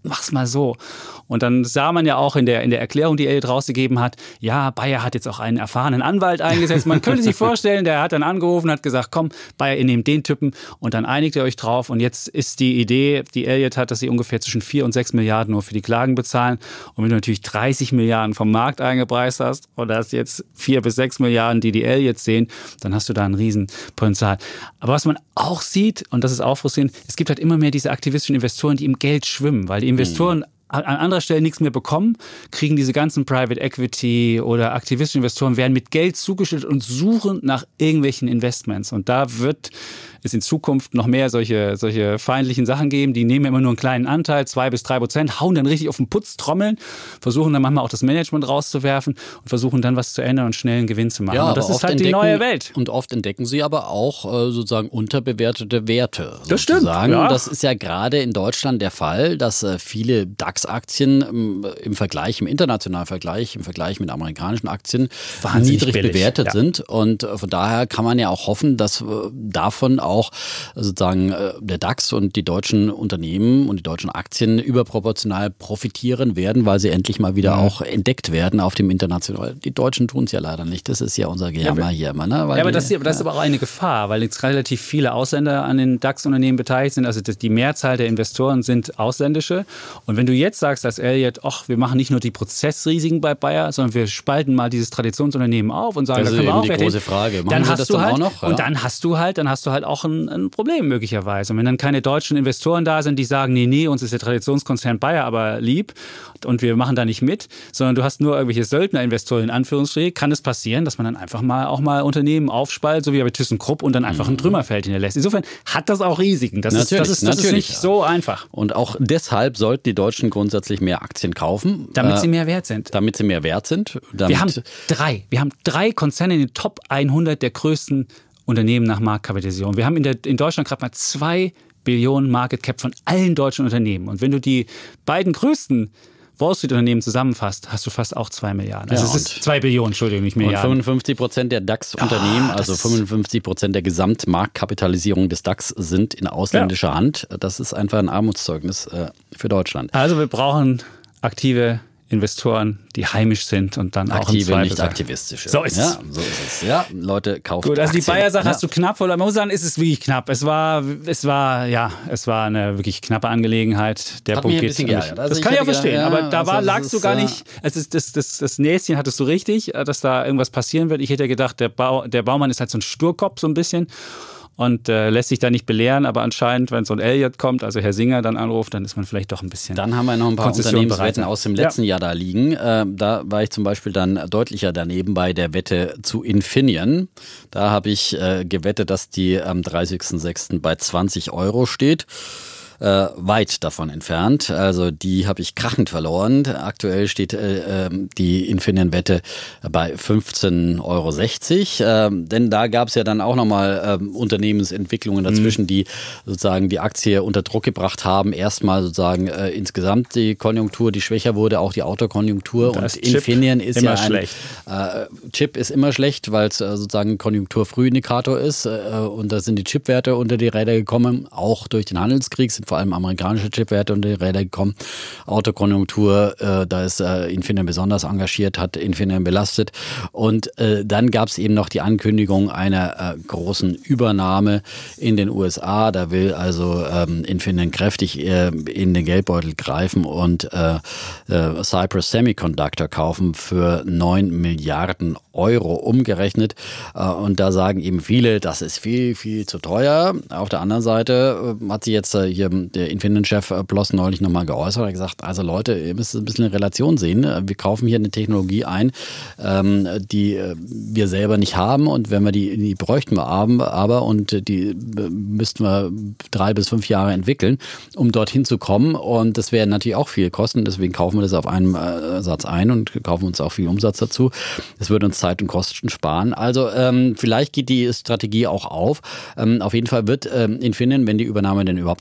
mach's mal so. Und dann sah man ja auch in der, in der Erklärung, die Elliott rausgegeben hat, ja, Bayer hat jetzt auch einen erfahrenen Anwalt eingesetzt. Man könnte sich vorstellen, der hat dann angerufen, hat gesagt, komm, Bayer, ihr nehmt den Typen und dann einigt ihr euch drauf. Und jetzt ist die Idee, die Elliott hat, dass sie ungefähr zwischen vier und sechs Milliarden nur für die Klagen bezahlen. Und wenn du natürlich dreißig Milliarden vom Markt eingepreist hast und hast jetzt vier bis sechs Milliarden, die die Elliott sehen, dann hast du da ein Riesenpotenzial. Aber was man auch sieht, und das ist auch frustrierend, es gibt halt immer mehr diese aktivistischen Investoren, die im Geld schwimmen, weil die Investoren mhm. an anderer Stelle nichts mehr bekommen, kriegen diese ganzen Private Equity oder aktivistischen Investoren, werden mit Geld zugeschüttet und suchen nach irgendwelchen Investments. Und da wird es in Zukunft noch mehr solche, solche feindlichen Sachen geben. Die nehmen immer nur einen kleinen Anteil, zwei bis drei Prozent, hauen dann richtig auf den Putz, trommeln, versuchen dann manchmal auch das Management rauszuwerfen und versuchen dann was zu ändern und schnell einen Gewinn zu machen. Ja, und das ist halt die neue Welt. Und oft entdecken sie aber auch äh, sozusagen unterbewertete Werte. Das stimmt. Ja. Das ist ja gerade in Deutschland der Fall, dass äh, viele DAX-Aktien ähm, im Vergleich, im internationalen Vergleich, im Vergleich mit amerikanischen Aktien wahnsinnig niedrig billig. bewertet ja. sind. Und äh, von daher kann man ja auch hoffen, dass äh, davon auch sozusagen äh, der DAX und die deutschen Unternehmen und die deutschen Aktien überproportional profitieren werden, weil sie endlich mal wieder mhm. auch entdeckt werden auf dem internationalen. Die Deutschen tun es ja leider nicht. Das ist ja unser Gejammer ja, hier immer. Ne? Weil ja, aber die, das, das ist aber auch eine Gefahr, weil jetzt relativ viele Ausländer an den DAX-Unternehmen beteiligt sind. Also die Mehrzahl der Investoren sind ausländische. Und wenn du jetzt sagst als Elliott, ach, wir machen nicht nur die Prozessrisiken bei Bayer, sondern wir spalten mal dieses Traditionsunternehmen auf und sagen, das da können wir auch die große Frage. Machen dann Sie hast das du dann halt, auch noch? Ja. Und dann hast du halt, dann hast du halt auch ein, ein Problem möglicherweise. Und wenn dann keine deutschen Investoren da sind, die sagen, nee, nee, uns ist der Traditionskonzern Bayer aber lieb und wir machen da nicht mit, sondern du hast nur irgendwelche Söldnerinvestoren in Anführungsstrichen, kann es passieren, dass man dann einfach mal auch mal Unternehmen aufspaltet, so wie bei ThyssenKrupp und dann einfach ein Trümmerfeld hinterlässt. Insofern hat das auch Risiken. Das, ist, das, ist, das ist nicht so einfach. Und auch deshalb sollten die Deutschen grundsätzlich mehr Aktien kaufen. Damit äh, sie mehr wert sind. Damit sie mehr wert sind. Wir haben drei. Wir haben drei Konzerne in den Top hundert der größten Unternehmen nach Marktkapitalisierung. Wir haben in, der, in Deutschland gerade mal zwei Billionen Market Cap von allen deutschen Unternehmen. Und wenn du die beiden größten Wall Street Unternehmen zusammenfasst, hast du fast auch zwei Milliarden. Also ja, es ist zwei Billionen, Entschuldigung, nicht Milliarden. Und fünfundfünfzig Prozent der DAX-Unternehmen, oh, also fünfundfünfzig Prozent der Gesamtmarktkapitalisierung des DAX sind in ausländischer ja. Hand. Das ist einfach ein Armutszeugnis äh, für Deutschland. Also wir brauchen aktive Investoren, die heimisch sind und dann Aktive, auch im Zweifel nicht aktivistische. So ist ja, es. So ist es. Ja, Leute, kaufen Gut, also Aktien. die Bayer-Sache ja. hast du knapp verloren. Man muss sagen, ist es wirklich knapp. Es war, es war, ja, es war eine wirklich knappe Angelegenheit. Der Hat Punkt mich ein geht. bisschen geärgert. Also das ich kann ich auch verstehen. Gedacht, ja, aber da also war, das lagst ist, du gar äh, nicht. Also das, das, das, das Näschen hattest du richtig, dass da irgendwas passieren wird. Ich hätte gedacht, der, Bau, der Baumann ist halt so ein Sturkopf so ein bisschen. Und äh, lässt sich da nicht belehren, aber anscheinend, wenn so ein Elliott kommt, also Herr Singer dann anruft, dann ist man vielleicht doch ein bisschen. Dann haben wir noch ein paar Unternehmenswetten aus dem letzten ja. Jahr da liegen. Äh, da war ich zum Beispiel dann deutlicher daneben bei der Wette zu Infineon. Da habe ich äh, gewettet, dass die am dreißigsten sechsten bei zwanzig Euro steht. Äh, weit davon entfernt. Also die habe ich krachend verloren. Aktuell steht äh, die Infineon-Wette bei fünfzehn Euro sechzig. Äh, denn da gab es ja dann auch nochmal äh, Unternehmensentwicklungen dazwischen, mhm. die sozusagen die Aktie unter Druck gebracht haben. Erstmal sozusagen äh, insgesamt die Konjunktur, die schwächer wurde, auch die Autokonjunktur. Und, und Infineon ist ja ein schlecht. Äh, Chip ist immer schlecht, weil es äh, sozusagen ein Konjunkturfrühindikator ist. Äh, und da sind die Chipwerte unter die Räder gekommen, auch durch den Handelskrieg sind vor allem amerikanische Chipwerte unter die Räder gekommen. Autokonjunktur, äh, da ist äh, Infineon besonders engagiert, hat Infineon belastet. Und äh, dann gab es eben noch die Ankündigung einer äh, großen Übernahme in den U S A. Da will also ähm, Infineon kräftig äh, in den Geldbeutel greifen und äh, äh, Cypress Semiconductor kaufen für neun Milliarden Euro umgerechnet. Äh, und da sagen eben viele, das ist viel, viel zu teuer. Auf der anderen Seite äh, hat sie jetzt äh, hier der Infineon-Chef Bloss neulich nochmal geäußert, hat gesagt, also Leute, ihr müsst ein bisschen in Relation sehen. Wir kaufen hier eine Technologie ein, ähm, die wir selber nicht haben und wenn wir die, die bräuchten wir aber und die müssten wir drei bis fünf Jahre entwickeln, um dorthin zu kommen und das wäre natürlich auch viel kosten, deswegen kaufen wir das auf einem äh, Satz ein und kaufen uns auch viel Umsatz dazu. Das würde uns Zeit und Kosten sparen. Also ähm, vielleicht geht die Strategie auch auf. Ähm, auf jeden Fall wird ähm, Infineon, wenn die Übernahme denn überhaupt zustande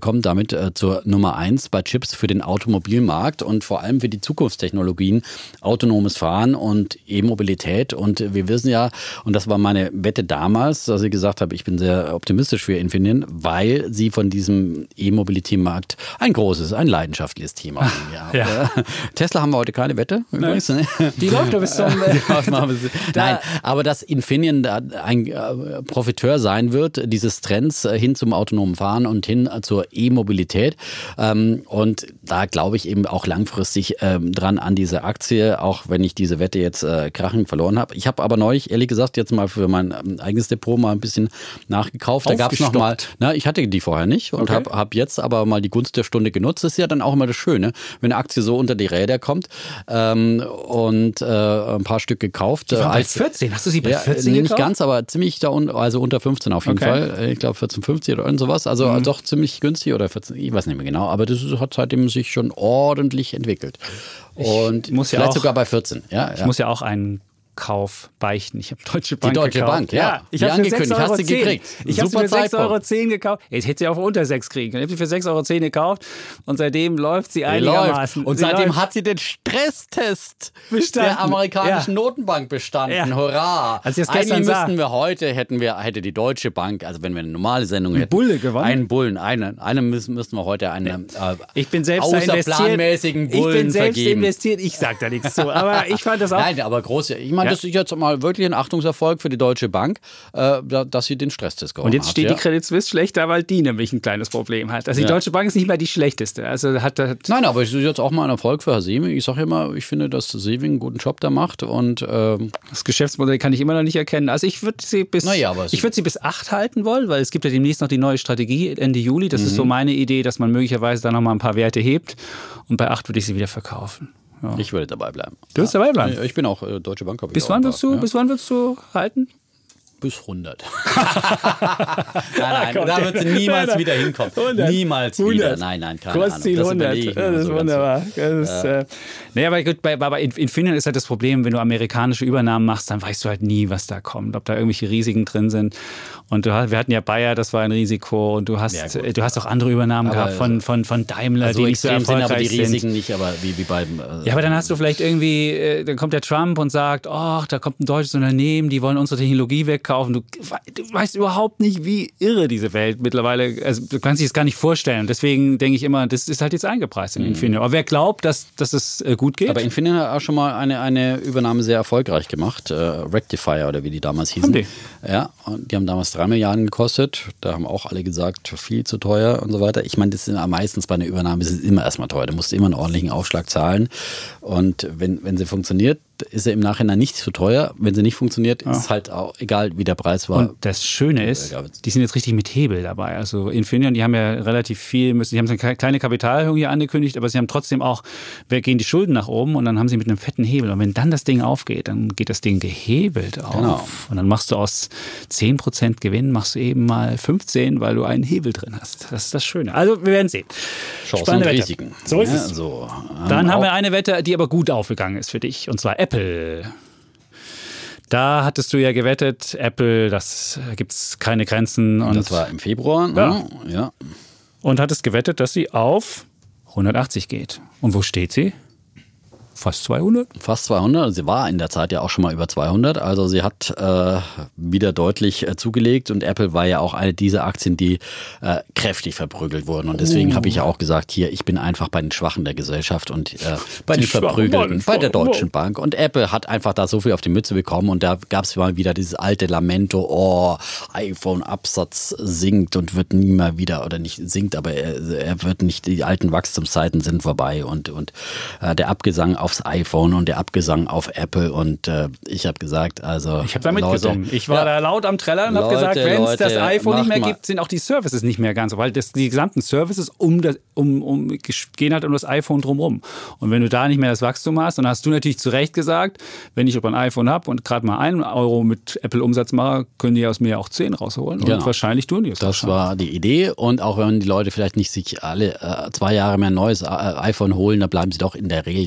kommt damit äh, zur Nummer eins bei Chips für den Automobilmarkt und vor allem für die Zukunftstechnologien, autonomes Fahren und E-Mobilität. Und wir wissen ja, und das war meine Wette damals, dass ich gesagt habe, ich bin sehr optimistisch für Infineon, weil sie von diesem E-Mobility-Markt ein großes, ein leidenschaftliches Thema haben. Ja. Ja. Tesla haben wir heute keine Wette. Übrigens, ne? Die läuft doch bis zum... Nein, aber dass Infineon da ein äh, Profiteur sein wird, dieses Trends äh, hin zum autonomen Fahren und hin äh, zur E-Mobilität. Ähm, und da glaube ich eben auch langfristig ähm, dran an diese Aktie, auch wenn ich diese Wette jetzt äh, krachend verloren habe. Ich habe aber neulich, ehrlich gesagt, jetzt mal für mein ähm, eigenes Depot mal ein bisschen nachgekauft. Da gab es noch mal, na, ich hatte die vorher nicht und okay. habe hab jetzt aber mal die Gunst der Stunde genutzt. Das ist ja dann auch immer das Schöne, wenn eine Aktie so unter die Räder kommt ähm, und äh, ein paar Stück gekauft. Die waren äh, bei vierzehn, hast du sie bei vierzehn ja, gekauft? Nicht ganz, aber ziemlich da unten, also unter fünfzehn auf jeden okay. Fall. Ich glaube vierzehn fünfzig oder irgend sowas. Also mhm. doch ziemlich günstig oder vierzehn, ich weiß nicht mehr genau. Aber das hat seitdem sich schon ordentlich entwickelt. Und ich muss vielleicht ja auch, sogar bei vierzehn. Ja, ich ja. muss ja auch einen Kauf beichten. Ich habe Deutsche Bank Die Deutsche gekauft. Bank, ja. ja ich habe angekündigt, hast du gekriegt. Ich habe sie für sechs Euro zehn gekauft. Jetzt hätte sie auch unter sechs kriegen können. Ich habe sie für sechs Euro zehn gekauft und seitdem läuft sie, sie einigermaßen. Läuft. Und sie seitdem läuft. hat sie den Stresstest bestanden. der amerikanischen ja. Notenbank bestanden. Ja. Hurra! Als ich das Eigentlich sah. müssten wir heute, hätten wir, hätte die Deutsche Bank, also wenn wir eine normale Sendung hätten, Bulle gewonnen. einen Bullen, einen, einen müssen, müssten wir heute einen äh, ich bin selbst außerplanmäßigen Bullen Ich bin selbst vergeben. investiert, ich sage da nichts zu. Aber ich fand das auch... Nein, aber groß, ich meine, ja. das ist jetzt mal wirklich ein Achtungserfolg für die Deutsche Bank, äh, dass sie den Stresstest gewonnen hat. Und jetzt steht ja. die Credit Suisse schlechter, weil die nämlich ein kleines Problem hat. Also die ja. Deutsche Bank ist nicht mehr die schlechteste. Also hat, hat Nein, aber es ist jetzt auch mal ein Erfolg für Herr Seewing. Ich sage immer, ich finde, dass Seewing einen guten Job da macht. Und, ähm das Geschäftsmodell kann ich immer noch nicht erkennen. Also ich würde sie bis naja, ich würde sie bis acht halten wollen, weil es gibt ja demnächst noch die neue Strategie Ende Juli. Das mhm. ist so meine Idee, dass man möglicherweise da noch mal ein paar Werte hebt. Und bei acht würde ich sie wieder verkaufen. Ja. Ich würde dabei bleiben. Du willst dabei bleiben? Ich bin auch äh, Deutsche Bank. Bis wann, willst du, ja. bis wann willst du halten? Bis hundert. nein, nein, oh, da wird sie niemals nein, wieder hinkommen. hundert. Niemals hundert. Wieder. Nein, nein, keine Kursziel Ahnung. Das hundert. Das ist so wunderbar. Das ist, äh, nee, aber gut, bei, bei Infineon ist halt das Problem, wenn du amerikanische Übernahmen machst, dann weißt du halt nie, was da kommt, ob da irgendwelche Risiken drin sind. Und du, wir hatten ja Bayer, das war ein Risiko. Und du hast, ja, du hast auch andere Übernahmen aber gehabt von, von, von Daimler, also die nicht so erfolgreich sind. Aber die Risiken sind. Nicht, aber wie, wie beim... Äh, ja, aber dann hast du vielleicht irgendwie, äh, dann kommt der Trump und sagt, oh, da kommt ein deutsches Unternehmen, die wollen unsere Technologie wegkaufen. Du, du weißt überhaupt nicht, wie irre diese Welt mittlerweile, also du kannst dich das gar nicht vorstellen. Und deswegen denke ich immer, das ist halt jetzt eingepreist in Infineon. Mhm. Aber wer glaubt, dass, dass es äh, gut geht? Aber Infineon hat auch schon mal eine, eine Übernahme sehr erfolgreich gemacht. Äh, Rectifier oder wie die damals hießen. Haben die? Ja, und die haben damals drei Milliarden gekostet. Da haben auch alle gesagt, viel zu teuer und so weiter. Ich meine, das ist meistens bei einer Übernahme ist es immer erstmal teuer. Du musst immer einen ordentlichen Aufschlag zahlen. Und wenn, wenn sie funktioniert, ist sie im Nachhinein nicht zu teuer. Wenn sie nicht funktioniert, ja. ist halt auch egal, wie der Preis war. Und das Schöne ist, die sind jetzt richtig mit Hebel dabei. Also Infineon, die haben ja relativ viel, müssen, die haben eine kleine Kapitalerhöhung hier angekündigt, aber sie haben trotzdem auch, wer gehen die Schulden nach oben und dann haben sie mit einem fetten Hebel. Und wenn dann das Ding aufgeht, dann geht das Ding gehebelt auf. Genau. Und dann machst du aus zehn Prozent Gewinn, machst du eben mal fünfzehn, weil du einen Hebel drin hast. Das ist das Schöne. Also wir werden sehen. Chancen Spannende und Risiken. Wette. So ist ja, es. So, ähm, dann haben wir eine Wette, die aber gut aufgegangen ist für dich. Und zwar Apple. Da hattest du ja gewettet, Apple, das gibt es keine Grenzen. Und das war im Februar. Ja. ja. Und hattest gewettet, dass sie auf hundertachtzig geht. Und wo steht sie? Fast zweihundert? Fast zweihundert. Sie war in der Zeit ja auch schon mal über zweihundert. Also sie hat äh, wieder deutlich äh, zugelegt. Und Apple war ja auch eine dieser Aktien, die äh, kräftig verprügelt wurden. Und deswegen uh. habe ich ja auch gesagt, hier, ich bin einfach bei den Schwachen der Gesellschaft und äh, bei die den Verprügelten, bei der Deutschen Bank. Und Apple hat einfach da so viel auf die Mütze bekommen. Und da gab es mal wieder dieses alte Lamento, oh, iPhone-Absatz sinkt und wird nie mehr wieder, oder nicht sinkt, aber er, er wird nicht, die alten Wachstumszeiten sind vorbei. Und, und äh, der Abgesang aufs iPhone und der Abgesang auf Apple und äh, ich habe gesagt, also ich habe da mitgesungen. Ich war ja, da laut am Treller und habe gesagt, wenn es das iPhone nicht mehr mal. gibt, sind auch die Services nicht mehr ganz so, weil das, die gesamten Services um das, um, um, gehen halt um das iPhone drumherum. Und wenn du da nicht mehr das Wachstum hast, dann hast du natürlich zu Recht gesagt, wenn ich aber ein iPhone habe und gerade mal einen Euro mit Apple-Umsatz mache, können die aus mir auch zehn rausholen. Und genau. wahrscheinlich tun die es. Das war die Idee und auch wenn die Leute vielleicht nicht sich alle äh, zwei Jahre mehr ein neues äh, iPhone holen, dann bleiben sie doch in der Regel der Marke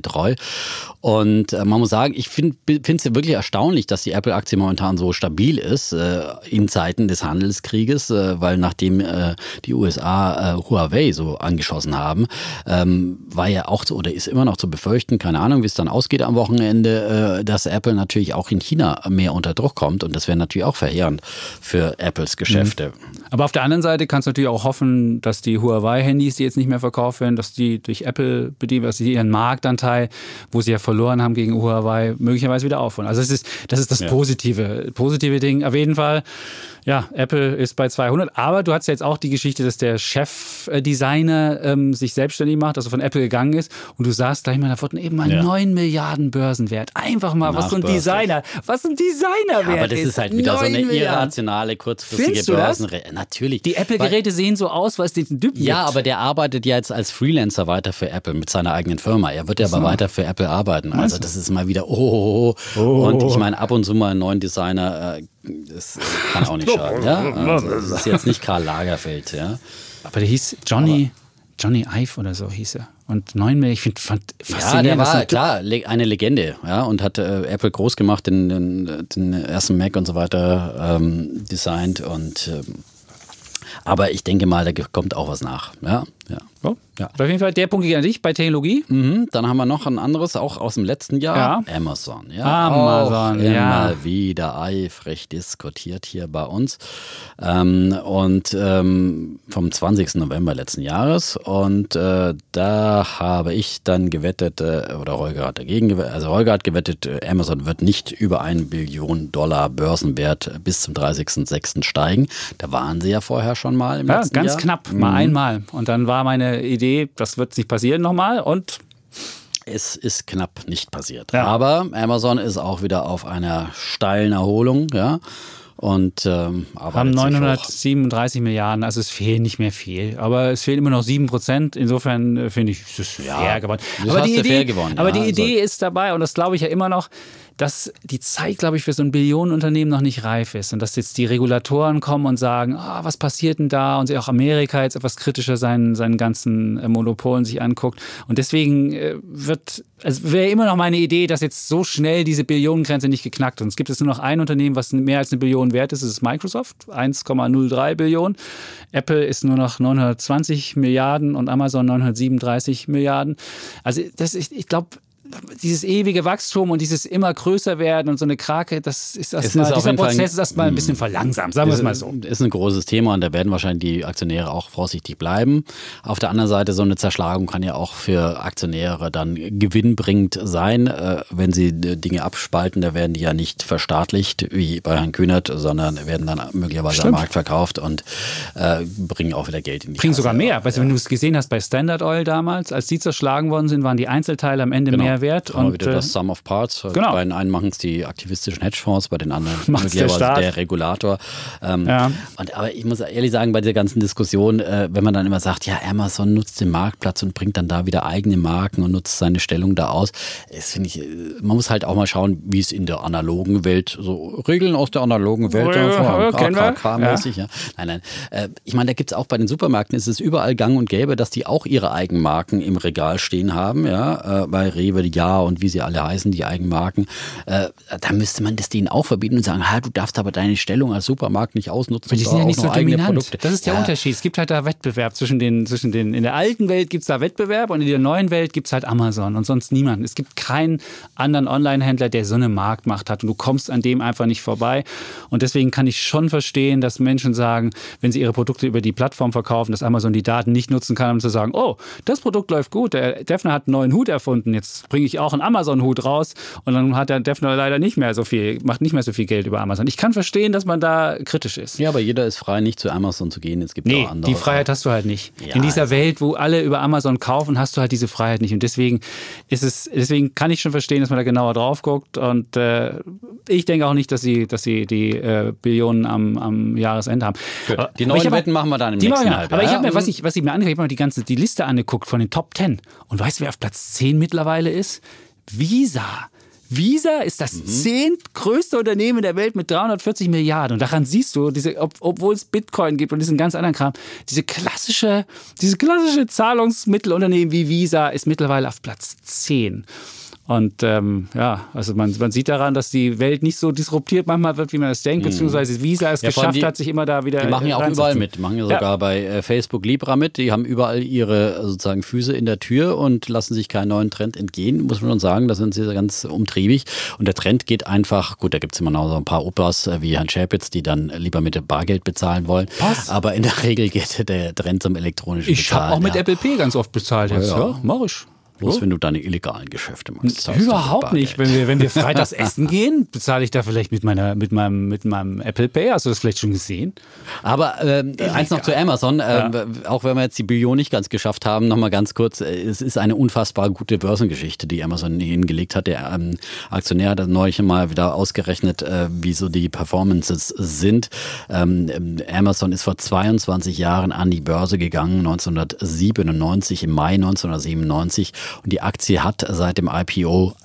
treu. Und äh, man muss sagen, ich finde es ja wirklich erstaunlich, dass die Apple-Aktie momentan so stabil ist äh, in Zeiten des Handelskrieges, äh, weil nachdem äh, die U S A äh, Huawei so angeschossen haben, ähm, war ja auch so, oder ist immer noch zu befürchten, keine Ahnung, wie es dann ausgeht am Wochenende, äh, dass Apple natürlich auch in China mehr unter Druck kommt und das wäre natürlich auch verheerend für Apples Geschäfte. Mhm. Aber auf der anderen Seite kannst du natürlich auch hoffen, dass die Huawei-Handys, die jetzt nicht mehr verkauft werden, dass die durch Apple bedient, dass sie ihren Marktanteil, wo sie ja verloren haben gegen Huawei, möglicherweise wieder aufholen. Also das ist das, ist das ja. positive, positive Ding. Auf jeden Fall, ja, Apple ist bei zweihundert. Aber du hast ja jetzt auch die Geschichte, dass der Chefdesigner ähm, sich selbstständig macht, also von Apple gegangen ist. Und du sagst gleich mal, da wurden eben mal ja. neun Milliarden Börsenwert. Einfach mal, was so ein Designer, was ein Designer ja, wert ist. Aber das ist halt wieder so eine irrationale, kurzfristige Börsenrede. Natürlich. Die Apple-Geräte sehen so aus, weil es den Typen Ja, gibt. aber der arbeitet ja jetzt als Freelancer weiter für Apple mit seiner eigenen Firma. Er wird ja aber weiter für Apple arbeiten. Also das ist mal wieder oh, oh, oh. oh. Und ich meine, ab und zu mal einen neuen Designer, äh, das kann auch nicht schaden. Ja? Also, das ist jetzt nicht Karl Lagerfeld. Ja? Aber der hieß Johnny, Johnny Ive oder so hieß er. Und neun Millionen, ich finde faszinierend. Ja, der war klar eine Legende, ja, und hat äh, Apple groß gemacht, den, den, den ersten Mac und so weiter ähm, designt und ähm, aber ich denke mal, da kommt auch was nach. Ja, ja. Oh, ja. Auf jeden Fall der Punkt geht an dich bei Technologie. Mhm, dann haben wir noch ein anderes, auch aus dem letzten Jahr. Ja. Amazon. Ja, Amazon, auch ja. Immer wieder eifrig diskutiert hier bei uns. Ähm, und ähm, vom zwanzigsten November letzten Jahres. Und äh, da habe ich dann gewettet, äh, oder Holger hat dagegen gewettet, also Holger hat gewettet, äh, Amazon wird nicht über eine Billion Dollar Börsenwert bis zum dreißigsten sechsten steigen. Da waren sie ja vorher schon mal im ja, letzten ganz Jahr. knapp, mal mhm. einmal. Und dann war meine Idee, das wird nicht passieren nochmal und es ist knapp nicht passiert. Ja. Aber Amazon ist auch wieder auf einer steilen Erholung, ja. Und ähm, haben neunhundertsiebenunddreißig Milliarden, also es fehlt nicht mehr viel. Aber es fehlen immer noch sieben Prozent. Insofern äh, finde ich, es ist ja, fair gewonnen. Das aber hast die du Idee, fair gewonnen. aber ja, die Idee also. ist dabei, und das glaube ich ja immer noch, dass die Zeit, glaube ich, für so ein Billionenunternehmen noch nicht reif ist. Und dass jetzt die Regulatoren kommen und sagen, ah, was passiert denn da? Und auch Amerika jetzt etwas kritischer seinen, seinen ganzen äh, Monopolen sich anguckt. Und deswegen äh, wird, also wäre immer noch meine Idee, dass jetzt so schnell diese Billionengrenze nicht geknackt ist. Und es gibt jetzt nur noch ein Unternehmen, was mehr als eine Billion wert ist, das ist Microsoft, eins Komma null drei Billionen. Apple ist nur noch neunhundertzwanzig Milliarden und Amazon neunhundertsiebenunddreißig Milliarden. Also das, ich, ich glaube, dieses ewige Wachstum und dieses immer größer werden und so eine Krake, das ist erstmal, dieser Prozess ist erstmal ein bisschen verlangsamt, sagen wir es mal so. Ist ein großes Thema und da werden wahrscheinlich die Aktionäre auch vorsichtig bleiben. Auf der anderen Seite, so eine Zerschlagung kann ja auch für Aktionäre dann gewinnbringend sein, wenn sie Dinge abspalten, da werden die ja nicht verstaatlicht wie bei Herrn Kühnert, sondern werden dann möglicherweise Stimmt. am Markt verkauft und äh, bringen auch wieder Geld in die Bringen Kasse. sogar mehr. Weißt du, ja. wenn du es gesehen hast bei Standard Oil damals, als die zerschlagen worden sind, waren die Einzelteile am Ende genau. mehr wert. Und wieder äh, das Sum of Parts. Genau. Bei den einen machen es die aktivistischen Hedgefonds, bei den anderen macht's der, der, der Regulator. Ähm, ja. und, aber ich muss ehrlich sagen, bei dieser ganzen Diskussion, äh, wenn man dann immer sagt, ja, Amazon nutzt den Marktplatz und bringt dann da wieder eigene Marken und nutzt seine Stellung da aus. Das finde ich, man muss halt auch mal schauen, wie es in der analogen Welt, so Regeln aus der analogen Welt, ja, K-mäßig, ja. Nein, nein. Äh, ich meine, da gibt es auch bei den Supermärkten, ist es überall gang und gäbe, dass die auch ihre Eigenmarken im Regal stehen haben, ja, äh, bei Rewe, Ja und wie sie alle heißen, die Eigenmarken. Äh, da müsste man das denen auch verbieten und sagen, ha, du darfst aber deine Stellung als Supermarkt nicht ausnutzen. Aber die sind ja nicht so dominant. Produkte. Das ist der ja. Unterschied. Es gibt halt da Wettbewerb zwischen den, zwischen den, in der alten Welt gibt es da Wettbewerb und in der neuen Welt gibt es halt Amazon und sonst niemanden. Es gibt keinen anderen Online-Händler, der so eine Marktmacht hat und du kommst an dem einfach nicht vorbei. Und deswegen kann ich schon verstehen, dass Menschen sagen, wenn sie ihre Produkte über die Plattform verkaufen, dass Amazon die Daten nicht nutzen kann, um zu sagen, oh, das Produkt läuft gut, der Defner hat einen neuen Hut erfunden, jetzt bringe ich auch einen Amazon-Hut raus und dann hat der Defner leider nicht mehr so viel, macht nicht mehr so viel Geld über Amazon. Ich kann verstehen, dass man da kritisch ist. Ja, aber jeder ist frei, nicht zu Amazon zu gehen. Es gibt nee, auch andere. Die Freiheit hast du halt nicht. Ja, in dieser also. Welt, wo alle über Amazon kaufen, hast du halt diese Freiheit nicht. Und deswegen ist es, deswegen kann ich schon verstehen, dass man da genauer drauf guckt. Und äh, ich denke auch nicht, dass sie, dass sie die äh, Billionen am, am Jahresende haben. Aber, die neuen Wetten machen wir dann im nächsten machen, Halbjahr. Aber ich habe mir, was ich, was ich mir angeguckt, ich habe mir die ganze die Liste angeguckt von den Top Ten. Und weißt du, wer auf Platz zehn mittlerweile ist? Visa. Visa ist das mhm. zehntgrößte Unternehmen der Welt mit dreihundertvierzig Milliarden. Und daran siehst du, diese, ob, obwohl es Bitcoin gibt und diesen ganz anderen Kram, diese klassische, diese klassische Zahlungsmittelunternehmen wie Visa ist mittlerweile auf Platz zehn. Und ähm, ja, also man, man sieht daran, dass die Welt nicht so disruptiert manchmal wird, wie man es denkt, beziehungsweise Visa es ja, geschafft die, hat, sich immer da wieder. Die machen ja auch überall mit, die machen ja sogar ja. bei äh, Facebook Libra mit. Die haben überall ihre sozusagen Füße in der Tür und lassen sich keinen neuen Trend entgehen, muss man schon sagen. Da sind sie ganz umtriebig. Und der Trend geht einfach, gut, da gibt es immer noch so ein paar Opas äh, wie Herrn Schäpitz, die dann lieber mit dem Bargeld bezahlen wollen. Was? Aber in der Regel geht der Trend zum elektronischen ich Bezahlen. Ich habe auch mit ja. Apple Pay ganz oft bezahlt jetzt, ja, ja. mach ich. Bloß wenn du deine illegalen Geschäfte machst. Überhaupt nicht. Wenn wir, wenn wir freitags essen gehen, bezahle ich da vielleicht mit, meiner, mit, meinem, mit meinem Apple Pay. Hast du das vielleicht schon gesehen? Aber äh, eins noch zu Amazon. Äh, ja. Auch wenn wir jetzt die Billion nicht ganz geschafft haben, nochmal ganz kurz. Es ist eine unfassbar gute Börsengeschichte, die Amazon hingelegt hat. Der ähm, Aktionär hat neulich mal wieder ausgerechnet, äh, wie so die Performances sind. Ähm, Amazon ist vor zweiundzwanzig Jahren an die Börse gegangen, neunzehnhundertsiebenundneunzig, im Mai neunzehnhundertsiebenundneunzig. Und die Aktie hat seit dem I P O